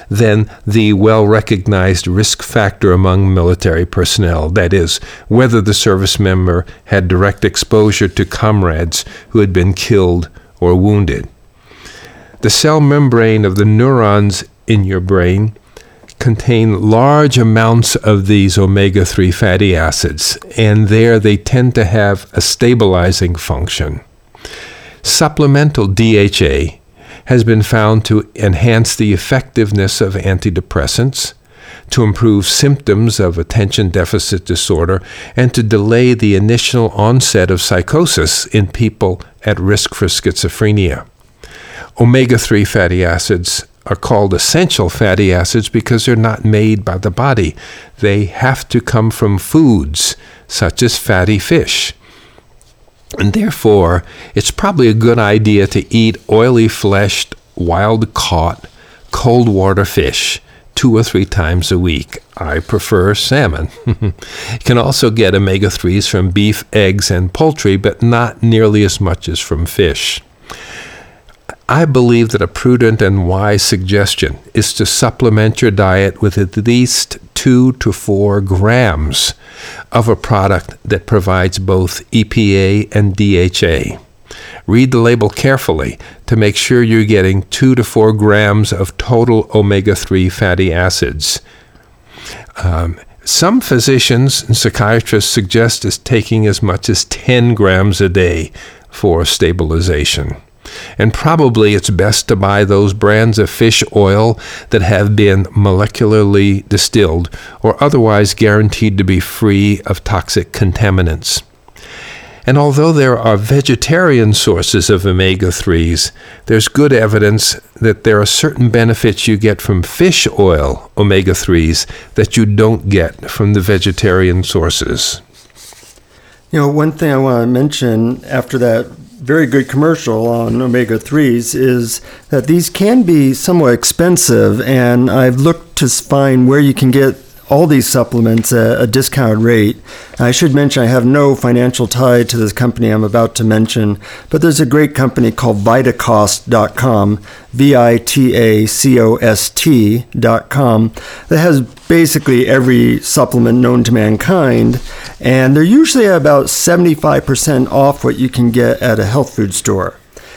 than the well-recognized risk factor among military personnel, that is, whether the service member had direct exposure to comrades who had been killed or wounded. The cell membrane of the neurons in your brain contain large amounts of these omega three fatty acids, and there they tend to have a stabilizing function. Supplemental D H A has been found to enhance the effectiveness of antidepressants, to improve symptoms of attention deficit disorder, and to delay the initial onset of psychosis in people at risk for schizophrenia. Omega three fatty acids are called essential fatty acids because they're not made by the body. They have to come from foods, such as fatty fish. And therefore, it's probably a good idea to eat oily-fleshed, wild-caught, cold-water fish two or three times a week. I prefer salmon. You can also get omega threes from beef, eggs, and poultry, but not nearly as much as from fish. I believe that a prudent and wise suggestion is to supplement your diet with at least two to four grams of a product that provides both E P A and D H A. Read the label carefully to make sure you're getting two to four grams of total omega three fatty acids. Um, some physicians and psychiatrists suggest as taking as much as ten grams a day for stabilization. And probably it's best to buy those brands of fish oil that have been molecularly distilled or otherwise guaranteed to be free of toxic contaminants. And although there are vegetarian sources of omega threes, there's good evidence that there are certain benefits you get from fish oil omega threes that you don't get from the vegetarian sources. You know, one thing I want to mention after that very good commercial on omega threes is that these can be somewhat expensive, and I've looked to find where you can get all these supplements at a discounted rate. I should mention I have no financial tie to this company I'm about to mention, but there's a great company called Vitacost dot com, V I T A C O S T dot com, that has basically every supplement known to mankind, and they're usually about seventy-five percent off what you can get at a health food store.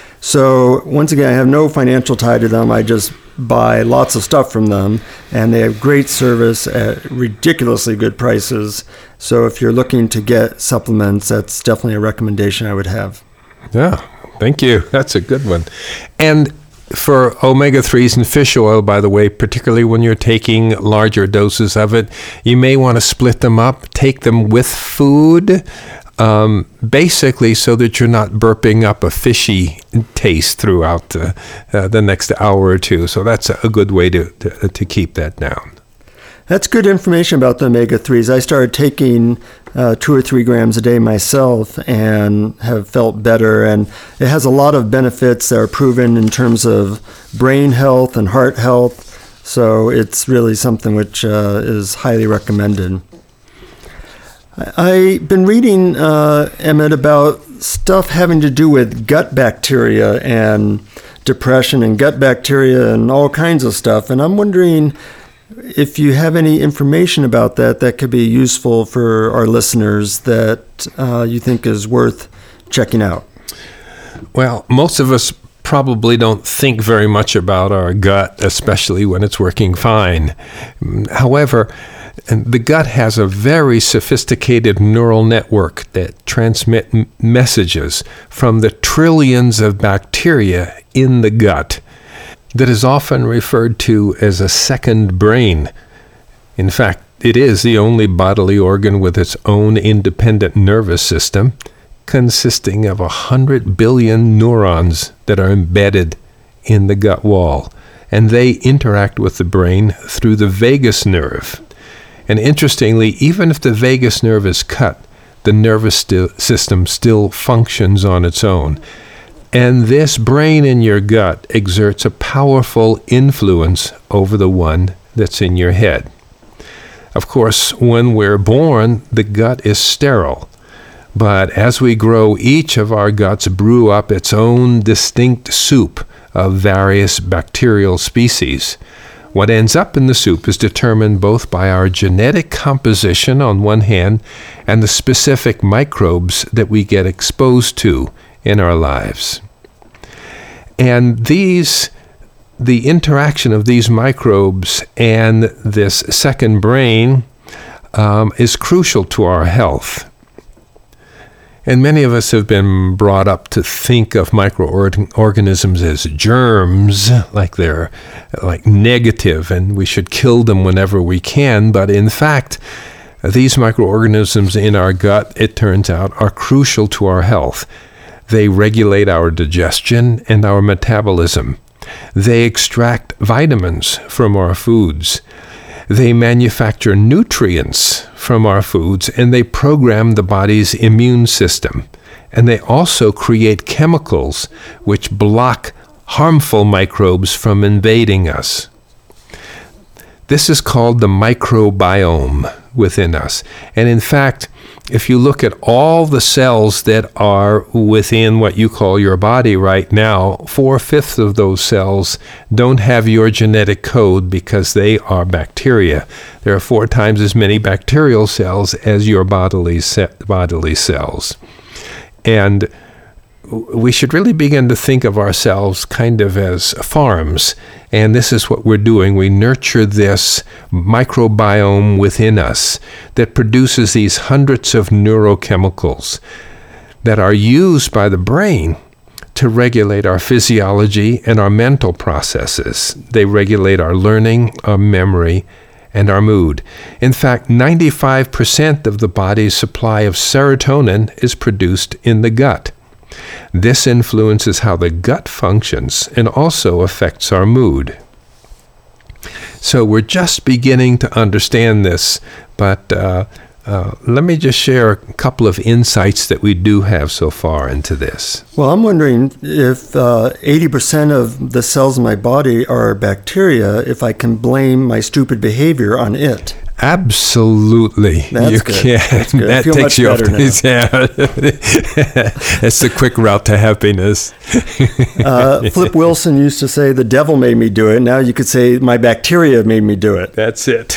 So once again, I have no financial tie to them. I just buy lots of stuff from them, and they have great service at ridiculously good prices. So if you're looking to get supplements, that's definitely a recommendation I would have. Yeah, thank you. That's a good one. And for omega threes and fish oil, by the way, particularly when you're taking larger doses of it, you may want to split them up, take them with food, Um, basically so that you're not burping up a fishy taste throughout the, uh, the next hour or two. So that's a good way to, to, to keep that down. That's good information about the omega threes. I started taking uh, two or three grams a day myself and have felt better. And it has a lot of benefits that are proven in terms of brain health and heart health. So it's really something which uh, is highly recommended. I've been reading, uh, Emmett, about stuff having to do with gut bacteria and depression and gut bacteria and all kinds of stuff. And I'm wondering if you have any information about that that could be useful for our listeners that uh, you think is worth checking out. Well, most of us probably don't think very much about our gut, especially when it's working fine. However, And the gut has a very sophisticated neural network that transmit m- messages from the trillions of bacteria in the gut that is often referred to as a second brain. In fact, it is the only bodily organ with its own independent nervous system, consisting of a hundred billion neurons that are embedded in the gut wall, and they interact with the brain through the vagus nerve. And interestingly, even if the vagus nerve is cut, the nervous st- system still functions on its own. And this brain in your gut exerts a powerful influence over the one that's in your head. Of course, when we're born, the gut is sterile. But as we grow, each of our guts brew up its own distinct soup of various bacterial species. What ends up in the soup is determined both by our genetic composition on one hand and the specific microbes that we get exposed to in our lives. And these, the interaction of these microbes and this second brain um, is crucial to our health. And many of us have been brought up to think of microorganisms as germs, like they're like negative, and we should kill them whenever we can. But in fact, these microorganisms in our gut, it turns out, are crucial to our health. They regulate our digestion and our metabolism. They extract vitamins from our foods. They manufacture nutrients from our foods, and they program the body's immune system. And they also create chemicals which block harmful microbes from invading us. This is called the microbiome within us. And in fact, if you look at all the cells that are within what you call your body right now, four-fifths of those cells don't have your genetic code because they are bacteria. There are four times as many bacterial cells as your bodily ce- bodily cells. And we should really begin to think of ourselves kind of as farms. And this is what we're doing. We nurture this microbiome within us that produces these hundreds of neurochemicals that are used by the brain to regulate our physiology and our mental processes. They regulate our learning, our memory, and our mood. In fact, ninety-five percent of the body's supply of serotonin is produced in the gut. This influences how the gut functions and also affects our mood. So we're just beginning to understand this, but uh, uh, let me just share a couple of insights that we do have so far into this. Well, I'm wondering if uh, eighty percent of the cells in my body are bacteria, if I can blame my stupid behavior on it. Absolutely. That's you good. can. That's good. That I feel takes much you off better the yeah. It's the quick route to happiness. uh, Flip Wilson used to say, the devil made me do it. Now you could say, my bacteria made me do it. That's it.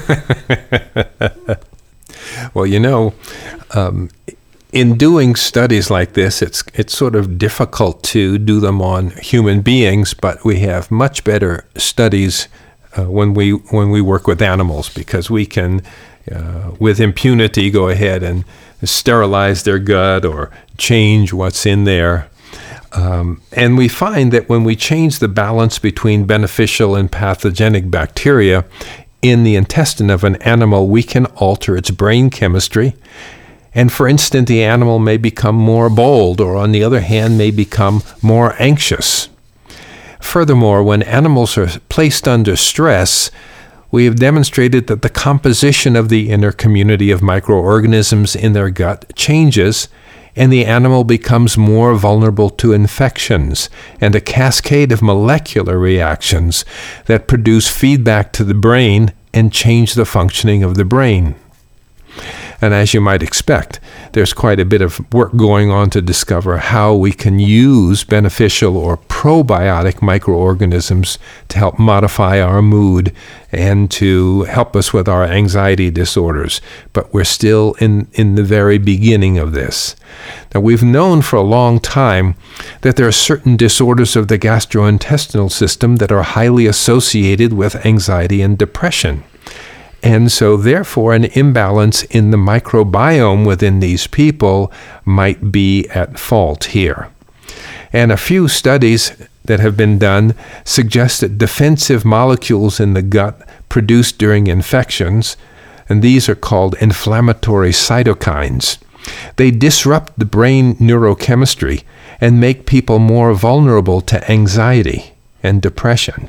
Well, you know, um, in doing studies like this, it's it's sort of difficult to do them on human beings, but we have much better studies Uh, when we when we work with animals, because we can, uh, with impunity, go ahead and sterilize their gut or change what's in there. Um, and we find that when we change the balance between beneficial and pathogenic bacteria in the intestine of an animal, we can alter its brain chemistry. And for instance, the animal may become more bold, or on the other hand, may become more anxious. Furthermore, when animals are placed under stress, we have demonstrated that the composition of the inner community of microorganisms in their gut changes, and the animal becomes more vulnerable to infections and a cascade of molecular reactions that produce feedback to the brain and change the functioning of the brain. And as you might expect, there's quite a bit of work going on to discover how we can use beneficial or probiotic microorganisms to help modify our mood and to help us with our anxiety disorders. But we're still in, in the very beginning of this. Now, we've known for a long time that there are certain disorders of the gastrointestinal system that are highly associated with anxiety and depression. And so, therefore, an imbalance in the microbiome within these people might be at fault here. And a few studies that have been done suggest that defensive molecules in the gut produced during infections, and these are called inflammatory cytokines, they disrupt the brain neurochemistry and make people more vulnerable to anxiety and depression.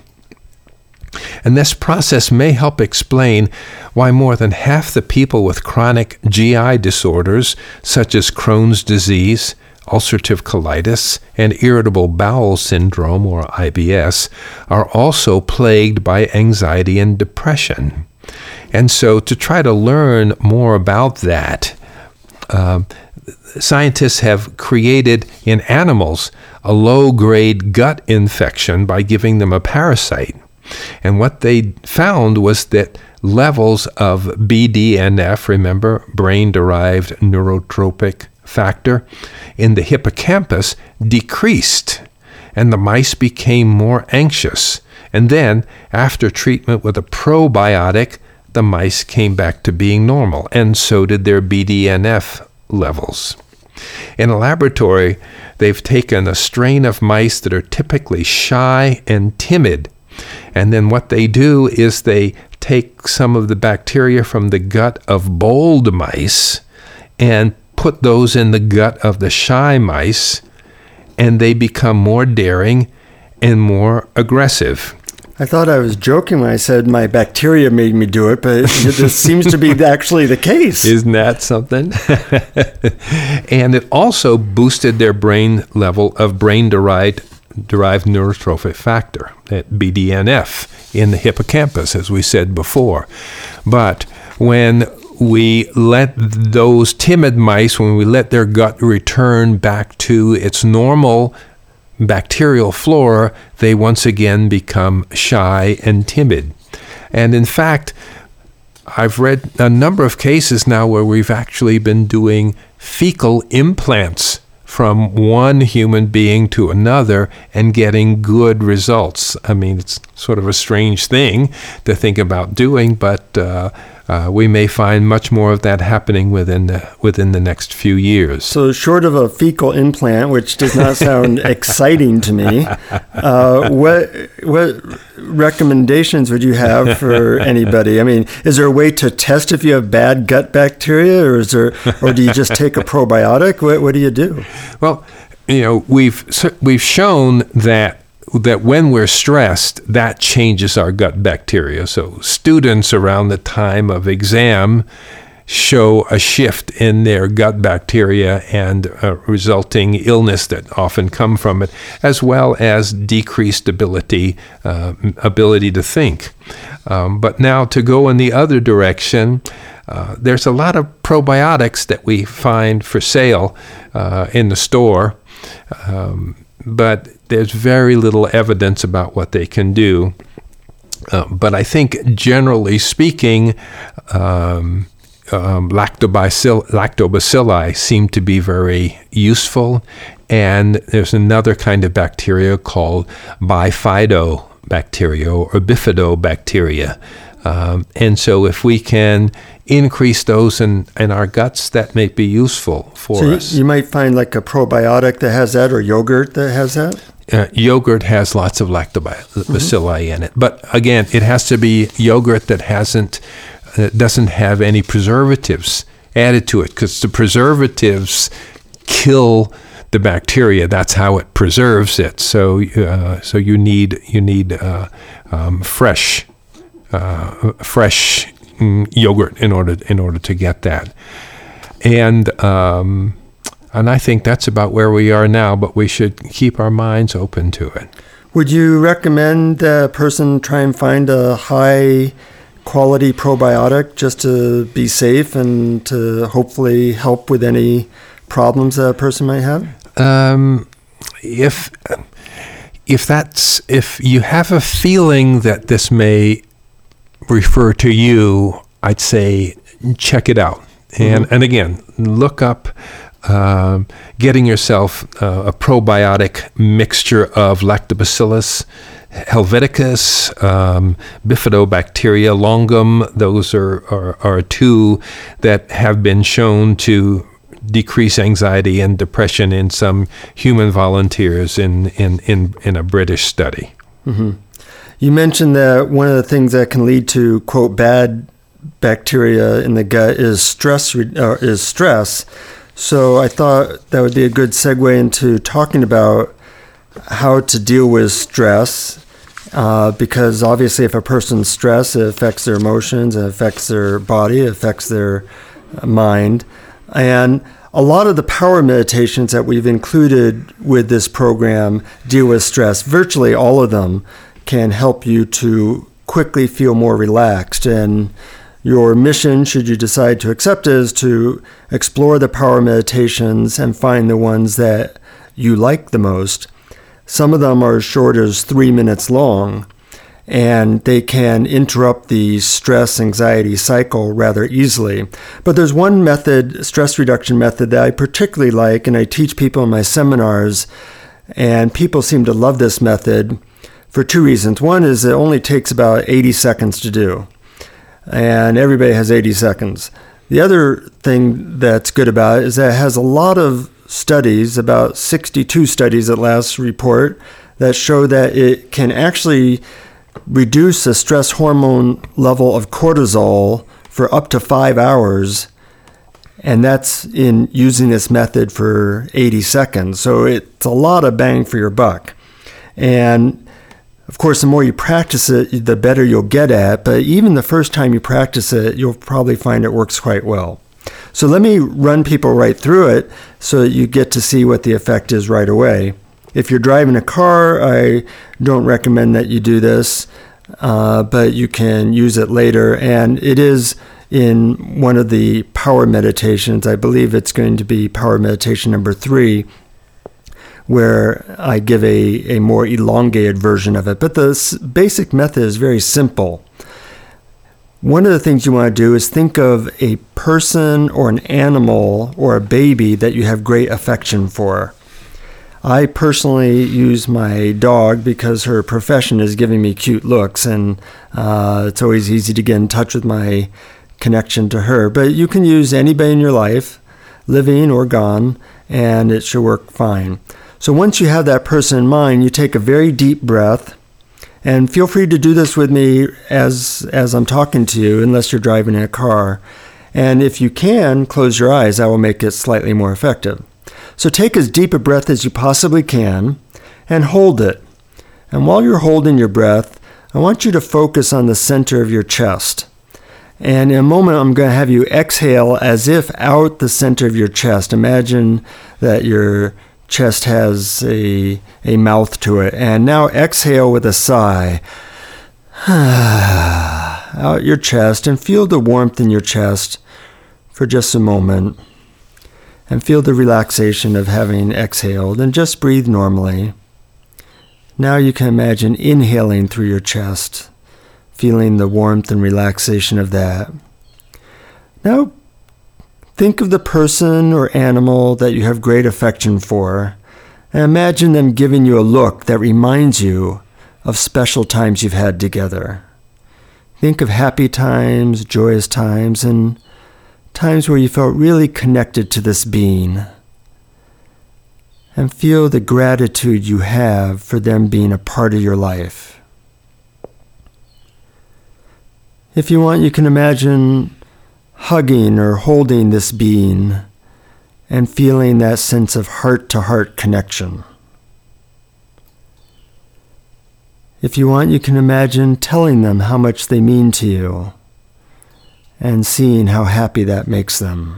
And this process may help explain why more than half the people with chronic G I disorders, such as Crohn's disease, ulcerative colitis, and irritable bowel syndrome, or I B S, are also plagued by anxiety and depression. And so to try to learn more about that, uh, scientists have created in animals a low-grade gut infection by giving them a parasite. And what they found was that levels of B D N F, remember, brain-derived neurotrophic factor, in the hippocampus decreased, and the mice became more anxious. And then, after treatment with a probiotic, the mice came back to being normal, and so did their B D N F levels. In a laboratory, they've taken a strain of mice that are typically shy and timid, and then what they do is they take some of the bacteria from the gut of bold mice and put those in the gut of the shy mice, and they become more daring and more aggressive. I thought I was joking when I said my bacteria made me do it, but this seems to be actually the case. Isn't that something? And it also boosted their brain level of brain-derived derived neurotrophic factor, that B D N F, in the hippocampus, as we said before. But when we let those timid mice, when we let their gut return back to its normal bacterial flora, they once again become shy and timid. And in fact, I've read a number of cases now where we've actually been doing fecal implants from one human being to another and getting good results. I mean, it's sort of a strange thing to think about doing, but uh, uh, we may find much more of that happening within the, within the next few years. So short of a fecal implant, which does not sound exciting to me, uh, what what recommendations would you have for anybody? I mean, is there a way to test if you have bad gut bacteria, or is there, or do you just take a probiotic? What what do you do? Well, you know, we've we've shown that that when we're stressed, that changes our gut bacteria. So students around the time of exam show a shift in their gut bacteria and uh, resulting illness that often come from it, as well as decreased ability uh, ability to think. Um, but now to go in the other direction, uh, there's a lot of probiotics that we find for sale uh, in the store, um, but there's very little evidence about what they can do. Uh, but I think, generally speaking, um, um, lactobacilli, lactobacilli seem to be very useful. And there's another kind of bacteria called bifidobacteria or bifidobacteria. Um, and so if we can increase those in, in our guts, that may be useful for so us. You, you might find like a probiotic that has that, or yogurt that has that? Uh, yogurt has lots of lactobacilli mm-hmm. in it. But again, it has to be yogurt that hasn't, that doesn't have any preservatives added to it, because the preservatives kill the bacteria. That's how it preserves it. So, uh, so you need you need uh, um, fresh. Uh, fresh mm, yogurt in order in order to get that, and um, and I think that's about where we are now. But we should keep our minds open to it. Would you recommend that a person try and find a high quality probiotic just to be safe and to hopefully help with any problems that a person might have? Um, if if that's if you have a feeling that this may refer to you, I'd say check it out. And mm-hmm. and again, look up um, getting yourself uh, a probiotic mixture of Lactobacillus helveticus, um, Bifidobacteria longum. Those are, are, are two that have been shown to decrease anxiety and depression in some human volunteers in, in, in, in a British study. Mm-hmm. You mentioned that one of the things that can lead to, quote, bad bacteria in the gut is stress. Uh, is stress. So I thought that would be a good segue into talking about how to deal with stress, uh, because obviously if a person's stressed, it affects their emotions, it affects their body, it affects their mind. And a lot of the power meditations that we've included with this program deal with stress. Virtually all of them can help you to quickly feel more relaxed. And your mission, should you decide to accept it, is to explore the power meditations and find the ones that you like the most. Some of them are as short as three minutes long. and they can interrupt the stress anxiety cycle rather easily. But there's one method, stress reduction method, that I particularly like, and I teach people in my seminars, and people seem to love this method for two reasons. One is it only takes about eighty seconds to do, and everybody has eighty seconds. The other thing that's good about it is that it has a lot of studies, about sixty-two studies at last report, that show that it can actually reduce the stress hormone level of cortisol for up to five hours, and that's in using this method for eighty seconds. So it's a lot of bang for your buck. And of course, the more you practice it, the better you'll get at it. But even the first time you practice it, you'll probably find it works quite well. So let me run people right through it so that you get to see what the effect is right away. If you're driving a car, I don't recommend that you do this, uh, but you can use it later. And it is in one of the power meditations. I believe it's going to be power meditation number three, where I give a, a more elongated version of it. But the s- basic method is very simple. One of the things you want to do is think of a person or an animal or a baby that you have great affection for. I personally use my dog because her profession is giving me cute looks, and uh, it's always easy to get in touch with my connection to her. But you can use anybody in your life, living or gone, and it should work fine. So once you have that person in mind, you take a very deep breath, and feel free to do this with me as as I'm talking to you, unless you're driving in a car. And if you can, close your eyes. That will make it slightly more effective. So take as deep a breath as you possibly can and hold it. And while you're holding your breath, I want you to focus on the center of your chest. And in a moment, I'm going to have you exhale as if out the center of your chest. Imagine that your chest has a, a mouth to it. And now exhale with a sigh. Out your chest, and feel the warmth in your chest for just a moment. And feel the relaxation of having exhaled, and just breathe normally. Now you can imagine inhaling through your chest, feeling the warmth and relaxation of that. Now think of the person or animal that you have great affection for, and imagine them giving you a look that reminds you of special times you've had together. Think of happy times, joyous times, and times where you felt really connected to this being, and feel the gratitude you have for them being a part of your life. If you want, you can imagine hugging or holding this being and feeling that sense of heart-to-heart connection. If you want, you can imagine telling them how much they mean to you and seeing how happy that makes them.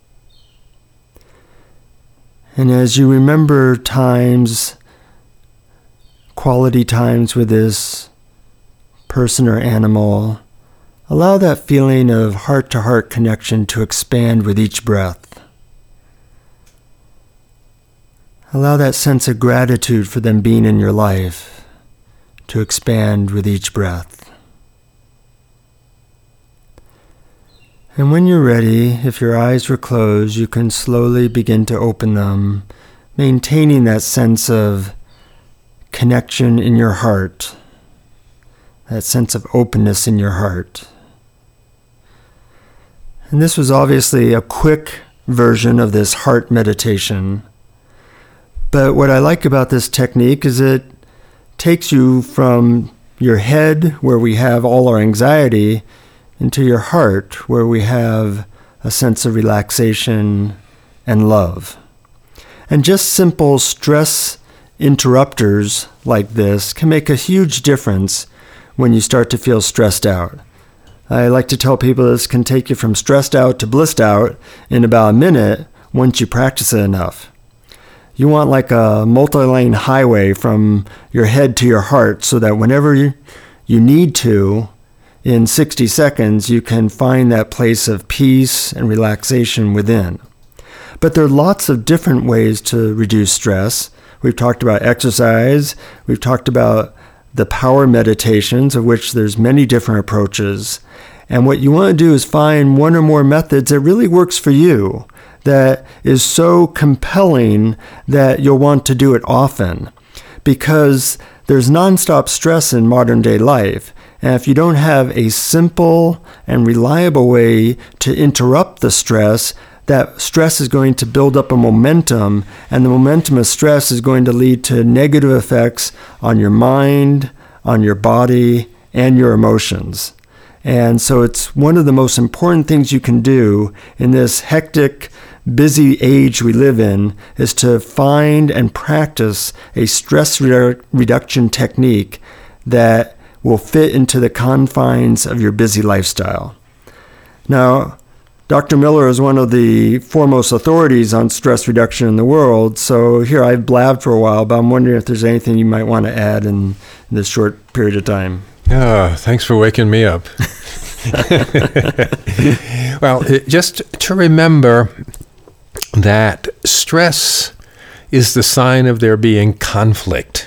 And as you remember times, quality times with this person or animal, allow that feeling of heart-to-heart connection to expand with each breath. Allow that sense of gratitude for them being in your life to expand with each breath. And when you're ready, if your eyes were closed, you can slowly begin to open them, maintaining that sense of connection in your heart, that sense of openness in your heart. And this was obviously a quick version of this heart meditation. But what I like about this technique is it takes you from your head, where we have all our anxiety, into your heart, where we have a sense of relaxation and love. And just simple stress interrupters like this can make a huge difference when you start to feel stressed out. I like to tell people this can take you from stressed out to blissed out in about a minute once you practice it enough. You want like a multi-lane highway from your head to your heart, so that whenever you, you need to, in sixty seconds, you can find that place of peace and relaxation within. But there are lots of different ways to reduce stress. We've talked about exercise. We've talked about the power meditations, of which there's many different approaches. And what you want to do is find one or more methods that really works for you, that is so compelling that you'll want to do it often. Because there's nonstop stress in modern day life. And if you don't have a simple and reliable way to interrupt the stress, that stress is going to build up a momentum, and the momentum of stress is going to lead to negative effects on your mind, on your body, and your emotions. And so it's one of the most important things you can do in this hectic, busy age we live in, is to find and practice a stress redu- reduction technique that will fit into the confines of your busy lifestyle. Now, Doctor Miller is one of the foremost authorities on stress reduction in the world, so here I've blabbed for a while, but I'm wondering if there's anything you might want to add in, in this short period of time. Oh, thanks for waking me up. Well, it, just to remember that stress is the sign of there being conflict.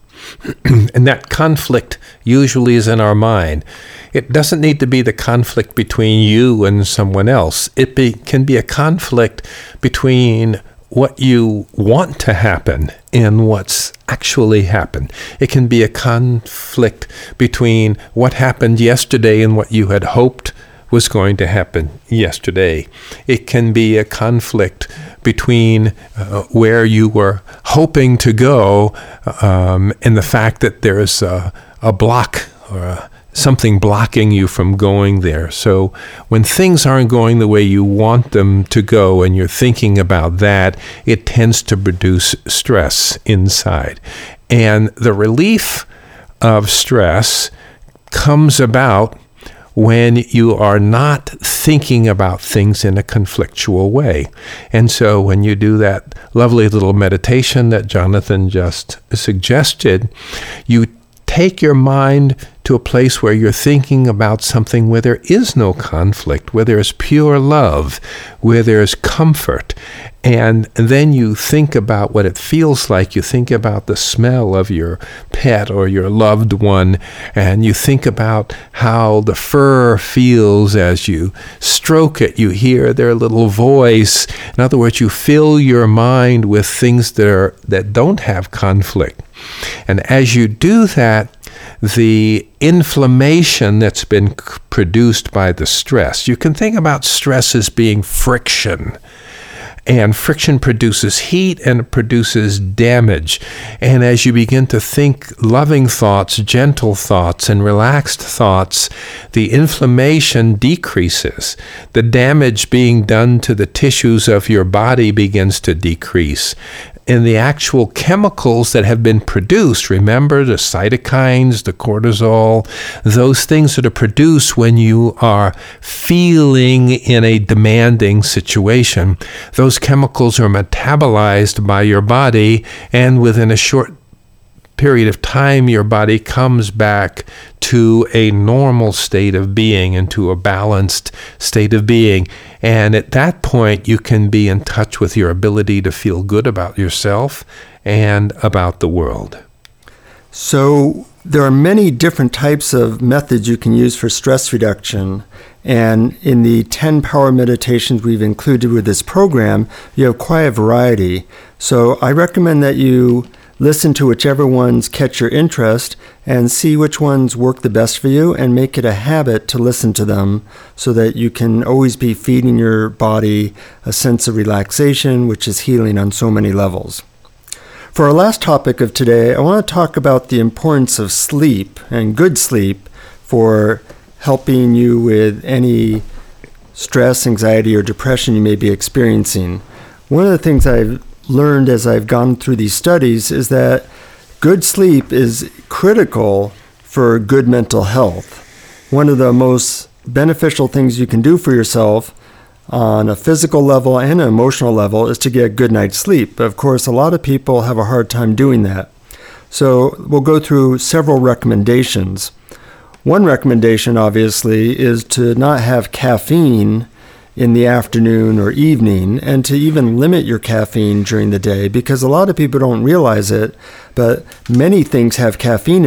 And that conflict usually is in our mind. It doesn't need to be the conflict between you and someone else. It be, can be a conflict between what you want to happen and what's actually happened. It can be a conflict between what happened yesterday and what you had hoped was going to happen yesterday. It can be a conflict between uh, where you were hoping to go um, and the fact that there's a, a block or a, something blocking you from going there. So when things aren't going the way you want them to go and you're thinking about that, it tends to produce stress inside. And the relief of stress comes about when you are not thinking about things in a conflictual way. And so when you do that lovely little meditation that Jonathan just suggested, you take your mind to a place where you're thinking about something where there is no conflict, where there's pure love, where there's comfort. And then you think about what it feels like. You think about the smell of your pet or your loved one, and you think about how the fur feels as you stroke it. You hear their little voice. In other words, you fill your mind with things that are that don't have conflict. And as you do that, the inflammation that's been c- produced by the stress, you can think about stress as being friction. And friction produces heat and it produces damage. And as you begin to think loving thoughts, gentle thoughts, and relaxed thoughts, the inflammation decreases. The damage being done to the tissues of your body begins to decrease. And the actual chemicals that have been produced, remember the cytokines, the cortisol, those things that are produced when you are feeling in a demanding situation, those chemicals are metabolized by your body, and within a short period of time, your body comes back to a normal state of being, into a balanced state of being. And at that point, you can be in touch with your ability to feel good about yourself and about the world. So there are many different types of methods you can use for stress reduction. And in the ten power meditations we've included with this program, you have quite a variety. So I recommend that you listen to whichever ones catch your interest and see which ones work the best for you, and make it a habit to listen to them so that you can always be feeding your body a sense of relaxation, which is healing on so many levels. For our last topic of today, I want to talk about the importance of sleep and good sleep for helping you with any stress, anxiety, or depression you may be experiencing. One of the things I've learned as I've gone through these studies is that good sleep is critical for good mental health. One of the most beneficial things you can do for yourself on a physical level and an emotional level is to get a good night's sleep. But of course, a lot of people have a hard time doing that. So we'll go through several recommendations. One recommendation, obviously, is to not have caffeine in the afternoon or evening, and to even limit your caffeine during the day, because a lot of people don't realize it, but many things have caffeine in it.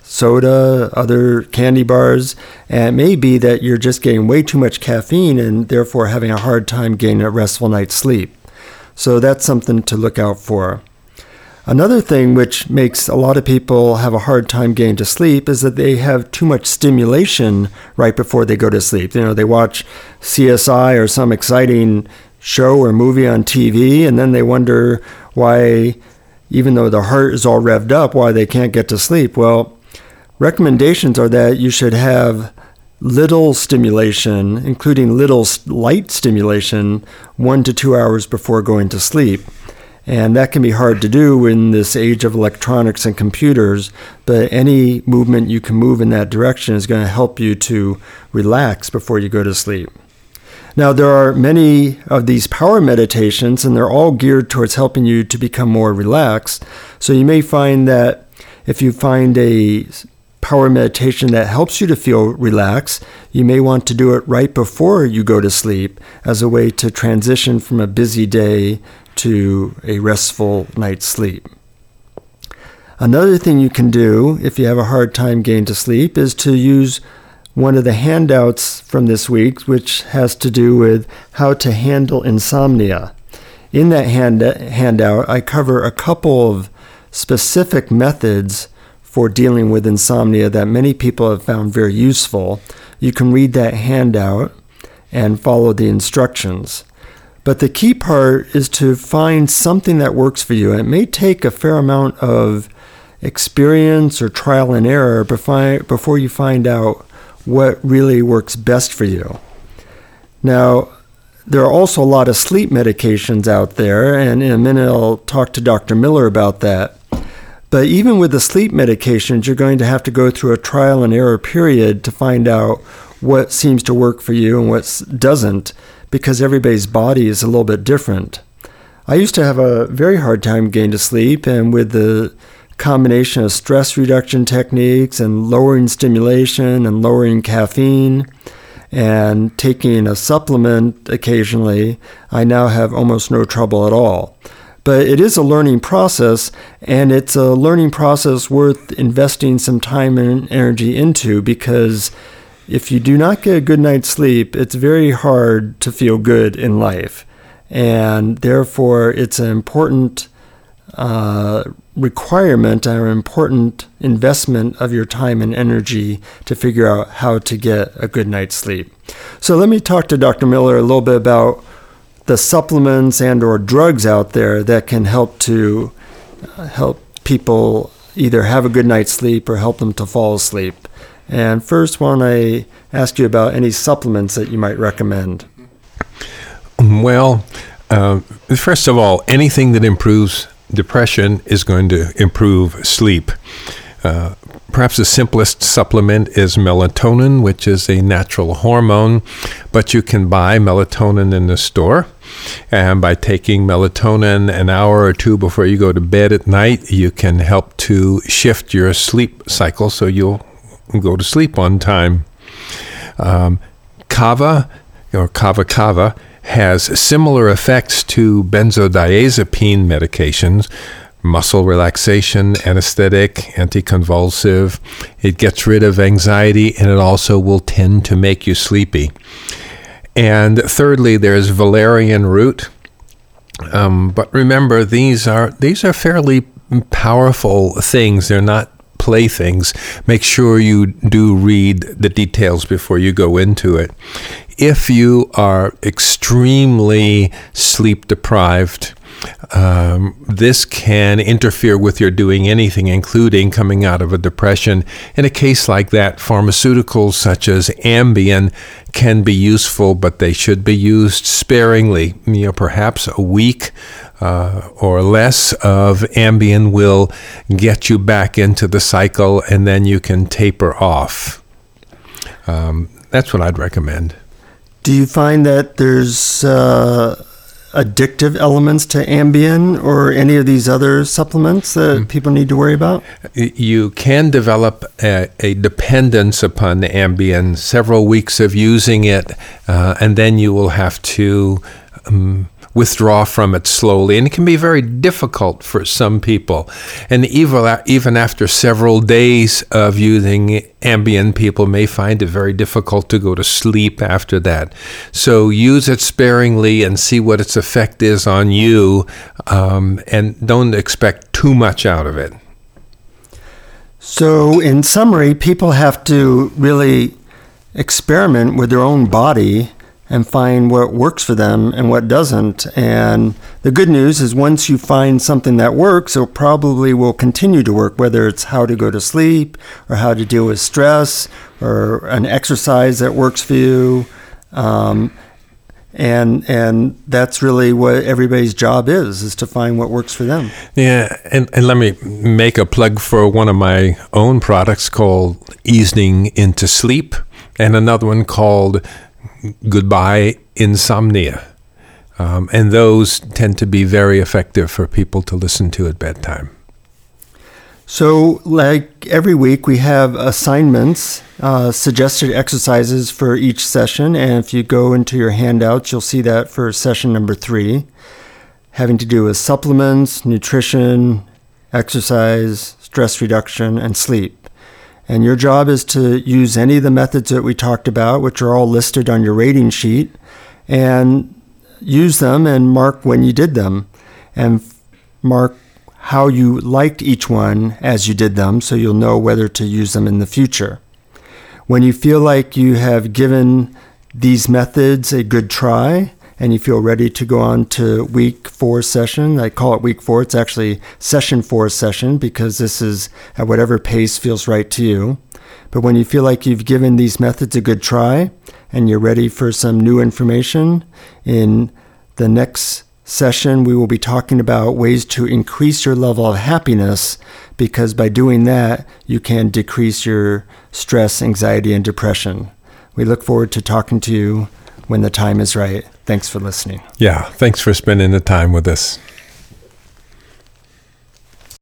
soda, other candy bars, and it may be that you're just getting way too much caffeine and therefore having a hard time getting a restful night's sleep. So that's something to look out for. Another thing which makes a lot of people have a hard time getting to sleep is that they have too much stimulation right before they go to sleep. You know, they watch C S I or some exciting show or movie on T V, and then they wonder why, even though their heart is all revved up, why they can't get to sleep. Well, recommendations are that you should have little stimulation, including little light stimulation, one to two hours before going to sleep. And that can be hard to do in this age of electronics and computers, but any movement you can move in that direction is going to help you to relax before you go to sleep. Now, there are many of these power meditations, and they're all geared towards helping you to become more relaxed. So you may find that if you find a power meditation that helps you to feel relaxed, you may want to do it right before you go to sleep as a way to transition from a busy day to a restful night's sleep. Another thing you can do if you have a hard time getting to sleep is to use one of the handouts from this week, which has to do with how to handle insomnia. In that hand, handout, I cover a couple of specific methods for dealing with insomnia that many people have found very useful. You can read that handout and follow the instructions. But the key part is to find something that works for you. And it may take a fair amount of experience or trial and error before you find out what really works best for you. Now, there are also a lot of sleep medications out there, and in a minute I'll talk to Doctor Miller about that. But even with the sleep medications, you're going to have to go through a trial and error period to find out what seems to work for you and what doesn't, because everybody's body is a little bit different. I used to have a very hard time getting to sleep, and with the combination of stress reduction techniques and lowering stimulation and lowering caffeine and taking a supplement occasionally, I now have almost no trouble at all. But it is a learning process, and it's a learning process worth investing some time and energy into, because if you do not get a good night's sleep, it's very hard to feel good in life. And therefore, it's an important uh, requirement or an important investment of your time and energy to figure out how to get a good night's sleep. So let me talk to Doctor Miller a little bit about the supplements and or drugs out there that can help to uh, help people either have a good night's sleep or help them to fall asleep. And first, why don't I ask you about any supplements that you might recommend? Well, uh, first of all, anything that improves depression is going to improve sleep. Uh, perhaps the simplest supplement is melatonin, which is a natural hormone, but you can buy melatonin in the store. And by taking melatonin an hour or two before you go to bed at night, you can help to shift your sleep cycle so you'll go to sleep on time. Um, kava, or kava kava, has similar effects to benzodiazepine medications, muscle relaxation, anesthetic, anticonvulsive. It gets rid of anxiety, and it also will tend to make you sleepy. And thirdly, there's valerian root. Um, but remember, these are these are fairly powerful things. They're not playthings. Make sure you do read the details before you go into it. If you are extremely sleep deprived, um, this can interfere with your doing anything, including coming out of a depression. In a case like that, pharmaceuticals such as Ambien can be useful, but they should be used sparingly. You know, perhaps a week uh, or less of Ambien will get you back into the cycle, and then you can taper off. Um, that's what I'd recommend. Do you find that there's uh, addictive elements to Ambien or any of these other supplements that mm. people need to worry about? You can develop a, a dependence upon the Ambien, several weeks of using it, uh, and then you will have to um, withdraw from it slowly. And it can be very difficult for some people. And even, even after several days of using Ambien, people may find it very difficult to go to sleep after that. So use it sparingly and see what its effect is on you, um, and don't expect too much out of it. So in summary, people have to really experiment with their own body and find what works for them and what doesn't. And the good news is once you find something that works, it probably will continue to work, whether it's how to go to sleep or how to deal with stress or an exercise that works for you. Um, and and that's really what everybody's job is, is to find what works for them. Yeah, and, and let me make a plug for one of my own products called Easing into Sleep, and another one called Goodbye Insomnia. Um, and those tend to be very effective for people to listen to at bedtime. So like every week, we have assignments, uh, suggested exercises for each session. And if you go into your handouts, you'll see that for session number three, having to do with supplements, nutrition, exercise, stress reduction, and sleep. And your job is to use any of the methods that we talked about, which are all listed on your rating sheet, and use them and mark when you did them, and f- mark how you liked each one as you did them, so you'll know whether to use them in the future. When you feel like you have given these methods a good try, and you feel ready to go on to week four session, I call it week four, it's actually session four session, because this is at whatever pace feels right to you. But when you feel like you've given these methods a good try, and you're ready for some new information, in the next session, we will be talking about ways to increase your level of happiness, because by doing that, you can decrease your stress, anxiety, and depression. We look forward to talking to you when the time is right. Thanks for listening. Yeah, thanks for spending the time with us.